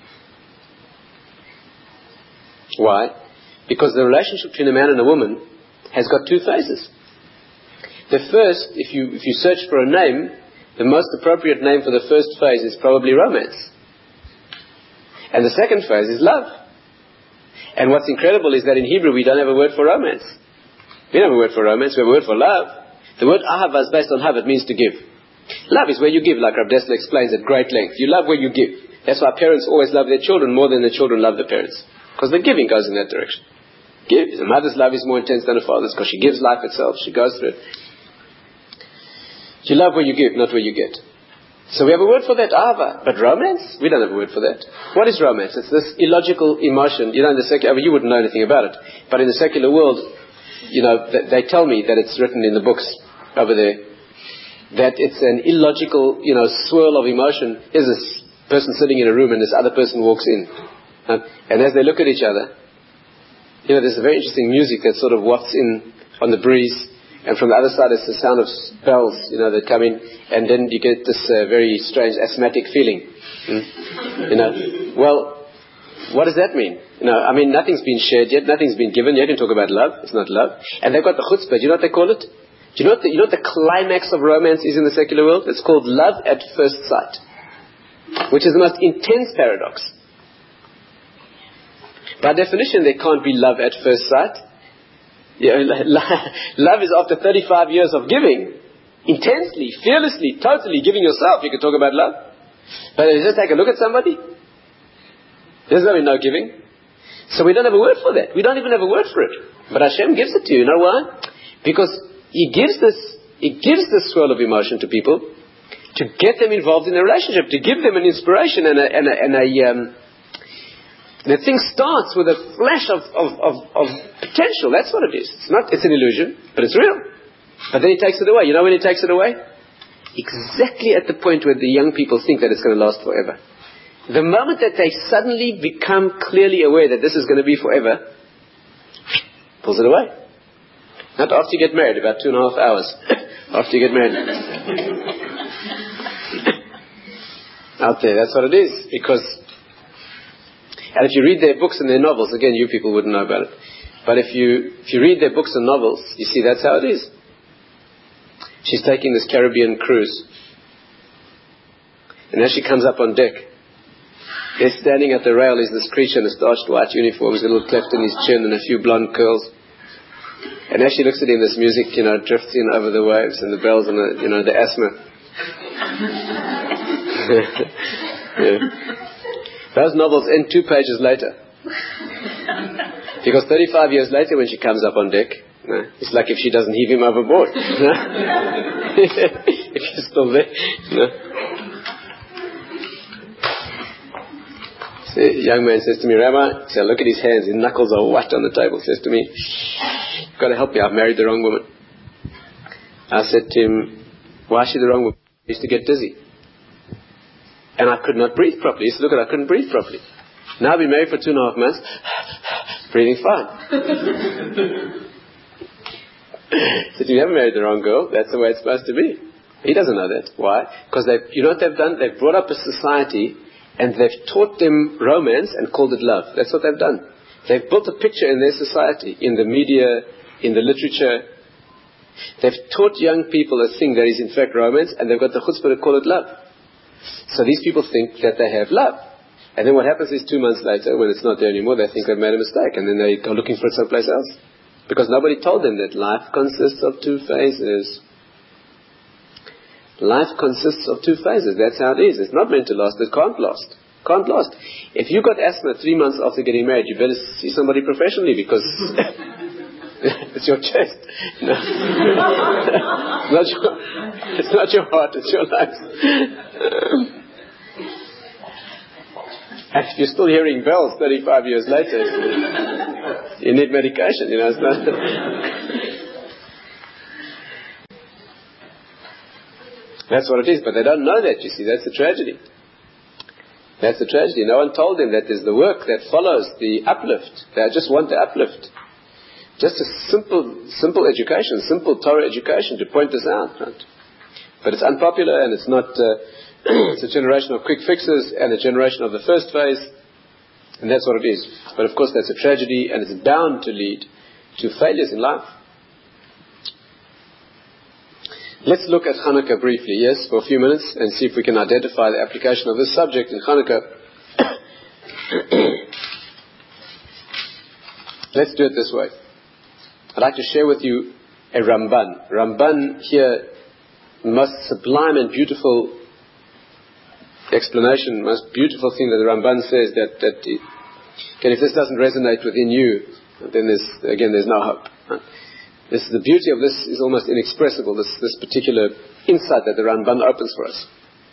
Why? Because the relationship between a man and a woman has got two phases. The first, if you if you search for a name, the most appropriate name for the first phase is probably romance. And the second phase is love. And what's incredible is that in Hebrew we don't have a word for romance. We don't have a word for romance, we have a word for love. The word ahava is based on hav, it means to give. Love is where you give, like Rav Dessler explains at great length. You love where you give. That's why parents always love their children more than the children love the parents. Because the giving goes in that direction. Give. A mother's love is more intense than a father's because she gives life itself. She goes through it. You love where you give, not where you get. So we have a word for that, ahava. But romance? We don't have a word for that. What is romance? It's this illogical emotion. You know, in the secular, I mean, you wouldn't know anything about it. But in the secular world, you know, they tell me that it's written in the books over there, that it's an illogical, you know, swirl of emotion. Here's this person sitting in a room and this other person walks in. Uh, and as they look at each other, you know, there's a very interesting music that sort of wafts in on the breeze, and from the other side it's the sound of bells, you know, that come in, and then you get this uh, very strange asthmatic feeling. Mm? You know, well, what does that mean? You know, I mean, nothing's been shared yet, nothing's been given yet. You can talk about love, it's not love. And they've got the chutzpah, do you know what they call it? Do you know what the, you know what the climax of romance is in the secular world? It's called love at first sight, which is the most intense paradox. By definition, there can't be love at first sight. You know, love is after thirty-five years of giving, intensely, fearlessly, totally giving yourself. You can talk about love. But if you just take a look at somebody, there's no, no giving. So we don't have a word for that. We don't even have a word for it. But Hashem gives it to you. You know why? Because He gives this, He gives this swirl of emotion to people to get them involved in a relationship, to give them an inspiration and a, and a, and a um, the thing starts with a flash of, of, of, of potential. That's what it is. It's not, it's an illusion, but it's real. But then He takes it away. You know when He takes it away? Exactly at the point where the young people think that it's going to last forever. The moment that they suddenly become clearly aware that this is going to be forever, pulls it away. Not after you get married, about two and a half hours after you get married. Out there, that's what it is. Because, and if you read their books and their novels, again, you people wouldn't know about it. But if you if you read their books and novels, you see that's how it is. She's taking this Caribbean cruise. And as she comes up on deck, there standing at the rail is this creature in a starched white uniform with a little cleft in his chin and a few blonde curls. And as she looks at him, this music, you know, drifts in over the waves and the bells and the, you know, the asthma. Yeah. Those novels end two pages later. Because thirty-five years later when she comes up on deck, no, it's like if she doesn't heave him overboard. No? If he's still there. No? So a young man says to me, Rabbi, so I look at his hands, his knuckles are white on the table, says to me, you've got to help me, I've married the wrong woman. I said to him, why is she the wrong woman? I used to get dizzy. And I could not breathe properly. He said, look at I couldn't breathe properly. Now I've been married for two and a half months, breathing fine. He said, you haven't married the wrong girl, that's the way it's supposed to be. He doesn't know that. Why? Because they, you know what they've done? They've brought up a society and they've taught them romance and called it love. That's what they've done. They've built a picture in their society, in the media, in the literature. They've taught young people a thing that is in fact romance, and they've got the chutzpah to call it love. So these people think that they have love. And then what happens is two months later, when it's not there anymore, they think they've made a mistake, and then they go looking for it someplace else. Because nobody told them that life consists of two phases. Life consists of two phases. That's how it is. It's not meant to last. It can't last. Can't last. If you got asthma three months after getting married, you better see somebody professionally because it's your chest. No. it's, not your, it's not your heart. It's your lungs. And if you're still hearing bells thirty-five years later, you need medication. You know. It's not That's what it is, but they don't know that, you see. That's the tragedy. That's the tragedy. No one told them that there's the work that follows the uplift. They just want the uplift. Just a simple, simple education, simple Torah education to point this out. Right? But it's unpopular and it's not, uh, it's a generation of quick fixes and a generation of the first phase. And that's what it is. But of course that's a tragedy and it's bound to lead to failures in life. Let's look at Hanukkah briefly, yes, for a few minutes, and see if we can identify the application of this subject in Hanukkah. Let's do it this way. I'd like to share with you a Ramban. Ramban here, most sublime and beautiful explanation, most beautiful thing that the Ramban says that, that okay, if this doesn't resonate within you, then there's, again, there's no hope. Right? This, the beauty of this is almost inexpressible, this, this particular insight that the Ramban opens for us.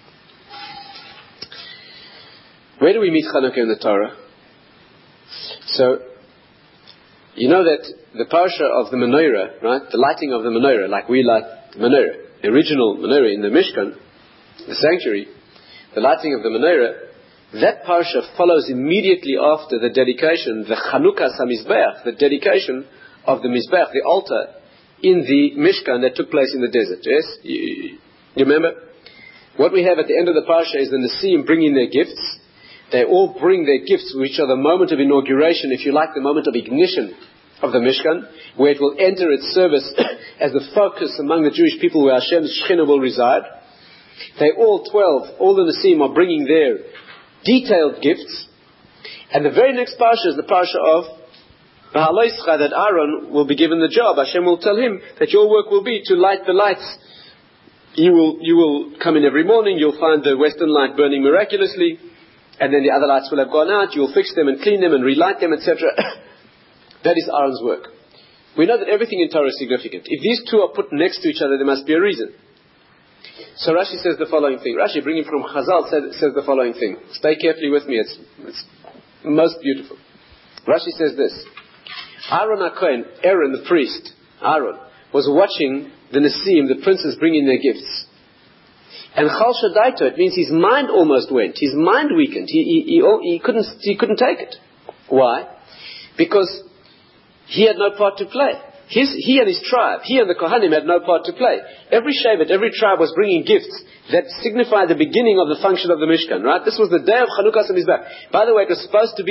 Where do we meet Hanukkah in the Torah? So, you know that the parasha of the menorah, right, the lighting of the menorah, like we light the menorah, the original menorah in the Mishkan, the sanctuary, the lighting of the menorah, that parasha follows immediately after the dedication, the Chanukas HaMizbeach, the dedication of the Mizbeach, the altar, in the Mishkan that took place in the desert. Yes? You, you remember? What we have at the end of the parasha is the Nesim bringing their gifts. They all bring their gifts, which are the moment of inauguration, if you like, the moment of ignition of the Mishkan, where it will enter its service as the focus among the Jewish people where Hashem's Shekhinah will reside. They all twelve, all the Nesim are bringing their detailed gifts. And the very next parasha is the parasha of that Aaron will be given the job. Hashem will tell him that your work will be to light the lights. You will, you will come in every morning, you'll find the western light burning miraculously, and then the other lights will have gone out, you'll fix them and clean them and relight them, et cetera. That is Aaron's work. We know that everything in Torah is significant. If these two are put next to each other, there must be a reason. So Rashi says the following thing. Rashi, bringing from Chazal, says, says the following thing. Stay carefully with me, it's, it's most beautiful. Rashi says this. Aaron HaKohen, Aaron the priest, Aaron, was watching the Nesim, the princes bringing their gifts. And Chal Shadaito, it means his mind almost went. His mind weakened. He, he, he, he, couldn't, he couldn't take it. Why? Because he had no part to play. His, he and his tribe, he and the Kohanim had no part to play. Every Shevet, every tribe was bringing gifts that signified the beginning of the function of the Mishkan, right? This was the day of Chanukas HaMizbeach. By the way, it was supposed to be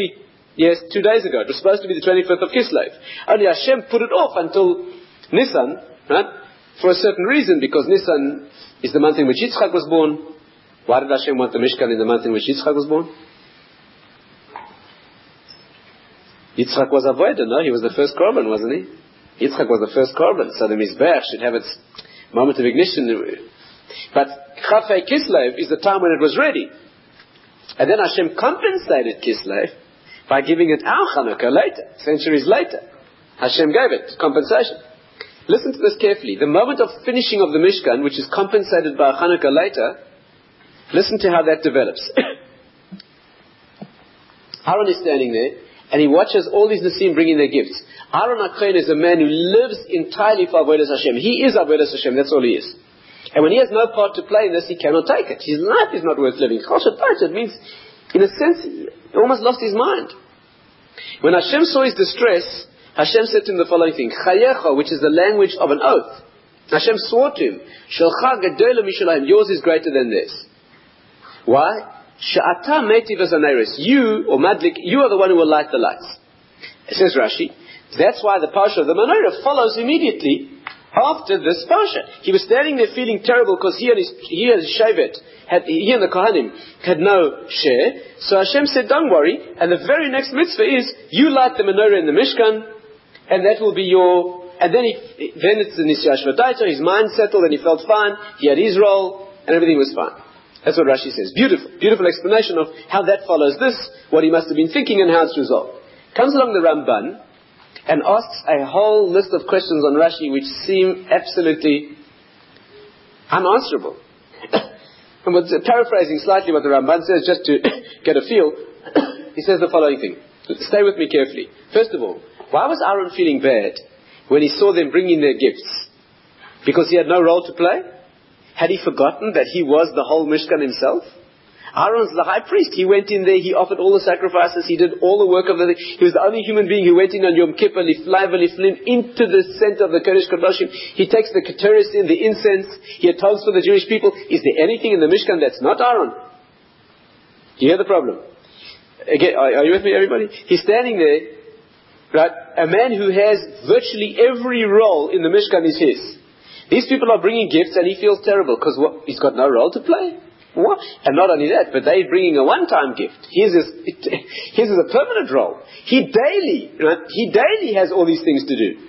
Yes, two days ago. It was supposed to be the twenty-fifth of Kislev. Only Hashem put it off until Nisan, right? For a certain reason, because Nisan is the month in which Yitzchak was born. Why did Hashem want the Mishkan in the month in which Yitzchak was born? Yitzchak was avoided, no? He was the first korban, wasn't he? Yitzchak was the first korban, so the Mizbeach should have its moment of ignition. But Chafei Kislev is the time when it was ready. And then Hashem compensated Kislev by giving it our Chanukah later, centuries later. Hashem gave it compensation. Listen to this carefully. The moment of finishing of the Mishkan, which is compensated by Chanukah later, listen to how that develops. Aaron is standing there, and he watches all these Nasim bringing their gifts. Aaron HaKohen is a man who lives entirely for Avodas Hashem. He is Avodas Hashem, that's all he is. And when he has no part to play in this, he cannot take it. His life is not worth living. It means, in a sense, he almost lost his mind. When Hashem saw his distress, Hashem said to him the following thing, Chayecha, which is the language of an oath. Hashem swore to him, Shelcha Gedola Mishalayim, yours is greater than this. Why? Sha'ata metiv as aneris. You, or Madlik, you are the one who will light the lights. It says Rashi, that's why the Parsha of the Menorah follows immediately after this Parsha. He was standing there feeling terrible because he and his, he and his Shevet, had, he and the Kohanim had no share. So Hashem said, don't worry. And the very next mitzvah is, you light the Menorah in the Mishkan, and that will be your, and then he, then it's the Nisya Shvataita, his mind settled and he felt fine, he had his role, and everything was fine. That's what Rashi says. Beautiful, beautiful explanation of how that follows this, what he must have been thinking and how it's resolved. Comes along the Ramban and asks a whole list of questions on Rashi which seem absolutely unanswerable. And we're paraphrasing slightly what the Ramban says just to get a feel. He says the following thing. Stay with me carefully. First of all, why was Aaron feeling bad when he saw them bringing their gifts? Because he had no role to play? Had he forgotten that he was the whole Mishkan himself? Aaron's the high priest. He went in there, he offered all the sacrifices, he did all the work of the... He was the only human being who went in on Yom Kippur, liflai v'liflim, into the center of the Kodesh Kodashim. He takes the keteris in, the incense, he atones for the Jewish people. Is there anything in the Mishkan that's not Aaron? Do you hear the problem? Again, are, are you with me, everybody? He's standing there, right? A man who has virtually every role in the Mishkan is his. These people are bringing gifts and he feels terrible because what? He's got no role to play. What? And not only that, but they're bringing a one-time gift. His is, his is a permanent role. He daily, right? He daily has all these things to do.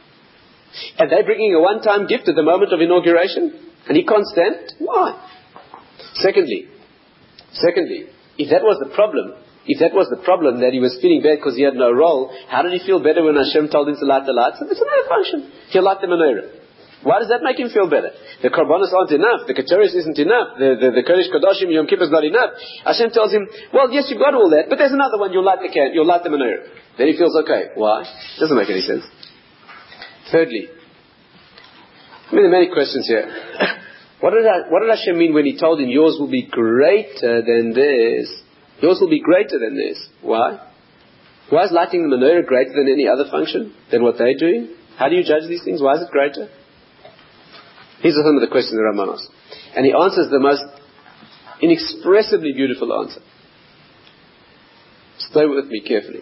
And they're bringing a one-time gift at the moment of inauguration and he can't stand it. Why? Secondly, secondly, if that was the problem, if that was the problem that he was feeling bad because he had no role, how did he feel better when Hashem told him to light the lights? It's another function. He'll light the menorah. Why does that make him feel better? The korbanos aren't enough. The keteris isn't enough. The, the, the Kodesh Kodashim Yom Kippur is not enough. Hashem tells him, well, yes, you've got all that, but there's another one. You'll light the can. You'll light the menorah. Then he feels okay. Why? Doesn't make any sense. Thirdly, I mean, there are many questions here. what, did I, what did Hashem mean when he told him, yours will be greater than theirs? Yours will be greater than theirs. Why? Why is lighting the menorah greater than any other function? Than what they're doing? How do you judge these things? Why is it greater? These are some of the questions the Ramban asks. And he answers the most inexpressibly beautiful answer. Stay with me carefully.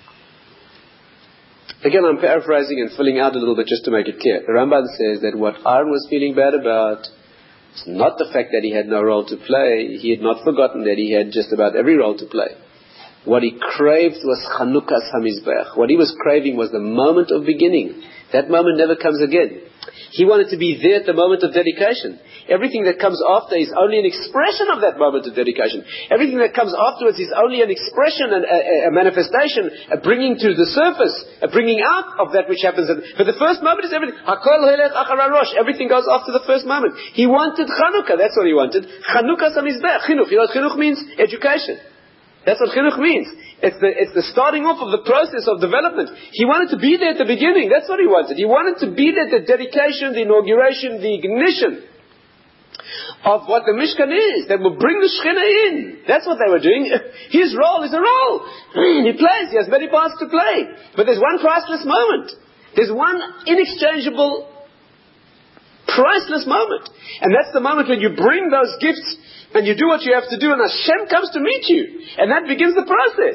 Again, I'm paraphrasing and filling out a little bit just to make it clear. The Ramban says that what Aaron was feeling bad about was not the fact that he had no role to play. He had not forgotten that he had just about every role to play. What he craved was Chanukas HaMizbeach. What he was craving was the moment of beginning. That moment never comes again. He wanted to be there at the moment of dedication. Everything that comes after is only an expression of that moment of dedication. Everything that comes afterwards is only an expression, and a, a manifestation, a bringing to the surface, a bringing out of that which happens. But the first moment is everything. Hakol helech achar harosh. Everything goes after the first moment. He wanted Chanukah. That's what he wanted. Chanukah samizbech. Chinuch. You know what chinuch means? Education. That's what chinuch means. It's the, it's the starting off of the process of development. He wanted to be there at the beginning. That's what he wanted. He wanted to be there at the dedication, the inauguration, the ignition of what the Mishkan is. That will bring the Shekhinah in. That's what they were doing. His role is a role. He plays. He has many parts to play. But there's one priceless moment. There's one inexchangeable, priceless moment. And that's the moment when you bring those gifts and you do what you have to do, and Hashem comes to meet you. And that begins the process.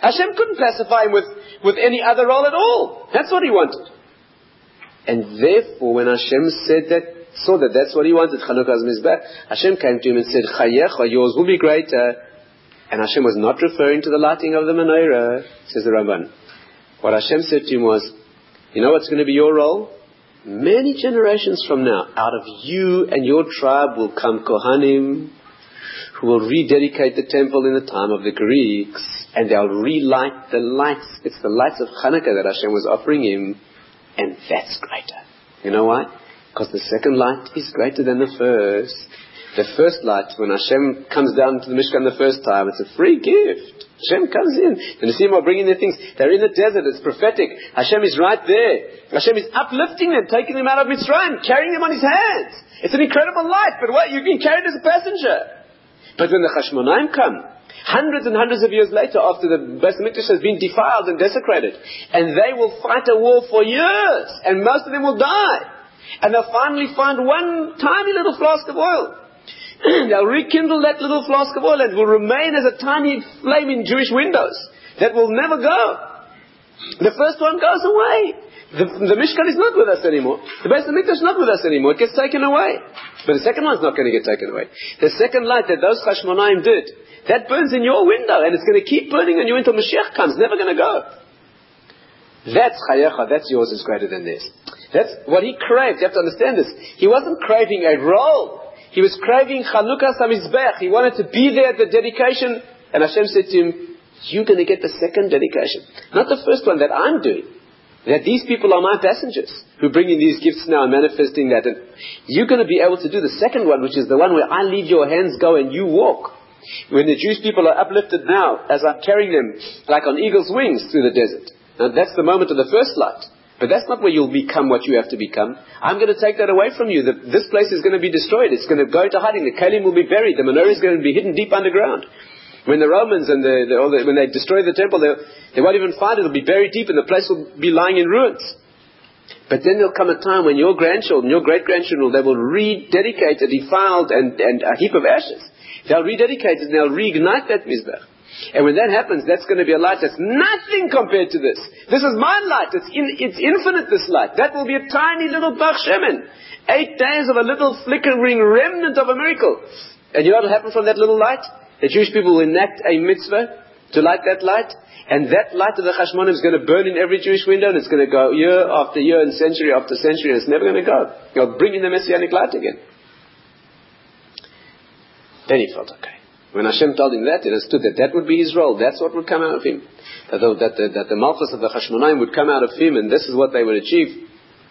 Hashem couldn't pacify him with, with any other role at all. That's what he wanted. And therefore, when Hashem said that, saw that that's what he wanted, Chanukah's Mizbech, Hashem came to him and said, Chayecha, yours will be greater. And Hashem was not referring to the lighting of the menorah, says the Ramban. What Hashem said to him was, you know what's going to be your role? Many generations from now, out of you and your tribe will come Kohanim, who will rededicate the temple in the time of the Greeks, and they'll relight the lights. It's the lights of Hanukkah that Hashem was offering him, and that's greater. You know why? Because the second light is greater than the first. The first light, when Hashem comes down to the Mishkan the first time, it's a free gift. Hashem comes in. The Nesim are bringing their things. They're in the desert. It's prophetic. Hashem is right there. Hashem is uplifting them, taking them out of Mitzrayim, carrying them on his hands. It's an incredible light, but what? You've been carried as a passenger. But when the Chashmonaim come, hundreds and hundreds of years later, after the Beis Hamikdash has been defiled and desecrated, and they will fight a war for years, and most of them will die. And they'll finally find one tiny little flask of oil. They'll rekindle that little flask of oil and it will remain as a tiny flame in Jewish windows that will never go. The first one goes away. The, the Mishkan is not with us anymore. The Beis Hamikdash is not with us anymore. It gets taken away. But the second one's not going to get taken away. The second light that those Chashmonaim did, that burns in your window and it's going to keep burning on you until Mashiach comes. Never going to go. That's Chayecha. That's yours is greater than this. That's what he craved. You have to understand this. He wasn't craving a role. He was craving Chanukah Samizbech. He wanted to be there at the dedication. And Hashem said to him, you're going to get the second dedication. Not the first one that I'm doing. That these people are my passengers who bring in these gifts now and manifesting that. And you're going to be able to do the second one, which is the one where I leave your hands go and you walk. When the Jewish people are uplifted now, as I'm carrying them like on eagle's wings through the desert. Now that's the moment of the first light. But that's not where you'll become what you have to become. I'm going to take that away from you. The, this place is going to be destroyed. It's going to go into hiding. The Kalim will be buried. The menorah is going to be hidden deep underground. When the Romans and the, the, the when they destroy the temple, they won't even find it. It'll be buried deep and the place will be lying in ruins. But then there'll come a time when your grandchildren, your great-grandchildren, they will rededicate a defiled and, and a heap of ashes. They'll rededicate it and they'll reignite that Mizbech. And when that happens, that's going to be a light that's nothing compared to this. This is my light. It's, in, it's infinite, this light. That will be a tiny little Bach Shemen. Eight days of a little flickering remnant of a miracle. And you know what will happen from that little light? The Jewish people will enact a mitzvah to light that light. And that light of the Chashmonim is going to burn in every Jewish window. And it's going to go year after year and century after century. And it's never going to go. You'll bring in the Messianic light again. Then he felt okay. When Hashem told him that, he understood that that would be his role. That's what would come out of him. That the, that the, that the Malchus of the Chashmonaim would come out of him, and this is what they would achieve.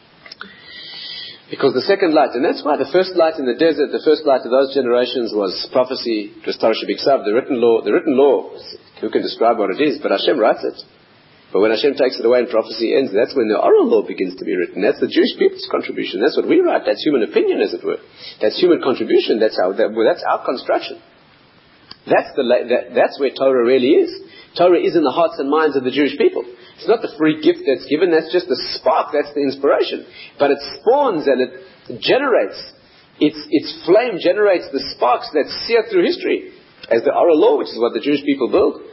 Because the second light, and that's why the first light in the desert, the first light of those generations was prophecy, it was Torah Shebiksav, the written law. The written law, who can describe what it is, but Hashem writes it. But when Hashem takes it away and prophecy ends, that's when the oral law begins to be written. That's the Jewish people's contribution. That's what we write. That's human opinion, as it were. That's human contribution. That's our, that, well, that's our construction. That's the that, that's where Torah really is. Torah is in the hearts and minds of the Jewish people. It's not the free gift that's given. That's just the spark. That's the inspiration. But it spawns and it generates. Its its flame generates the sparks that sear through history as the oral law, which is what the Jewish people build.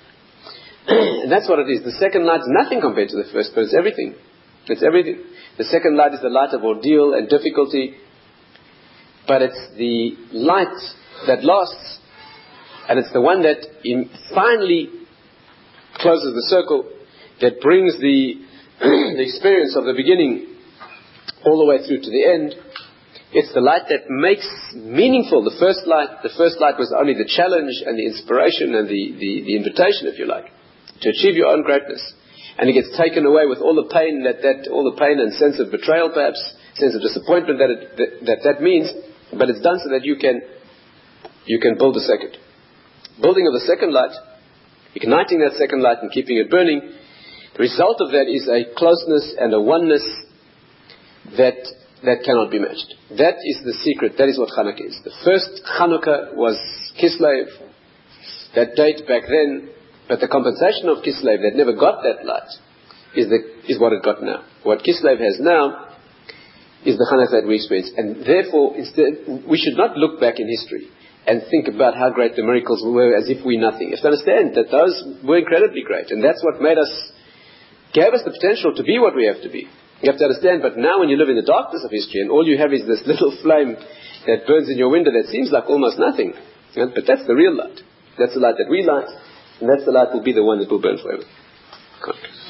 And that's what it is. The second light is nothing compared to the first, but it's everything. It's everything. The second light is the light of ordeal and difficulty, but it's the light that lasts. And it's the one that finally closes the circle, that brings the, the experience of the beginning all the way through to the end. It's the light that makes meaningful the first light. The first light was only the challenge and the inspiration and the, the, the invitation, if you like, to achieve your own greatness. And it gets taken away with all the pain that, that all the pain and sense of betrayal, perhaps, sense of disappointment that it, that, that that means. But it's done so that you can you can build a second. Building of the second light, igniting that second light and keeping it burning, the result of that is a closeness and a oneness that that cannot be matched. That is the secret. That is what Chanukah is. The first Chanukah was Kislev, that date back then, but the compensation of Kislev that never got that light is the is what it got now. What Kislev has now is the Chanukah that we experience. And therefore, instead, we should not look back in history and think about how great the miracles were as if we're nothing. You have to understand that those were incredibly great, and that's what made us, gave us the potential to be what we have to be. You have to understand, but now when you live in the darkness of history and all you have is this little flame that burns in your window that seems like almost nothing, you know, but that's the real light. That's the light that we light, and that's the light will be the one that will burn forever. Okay.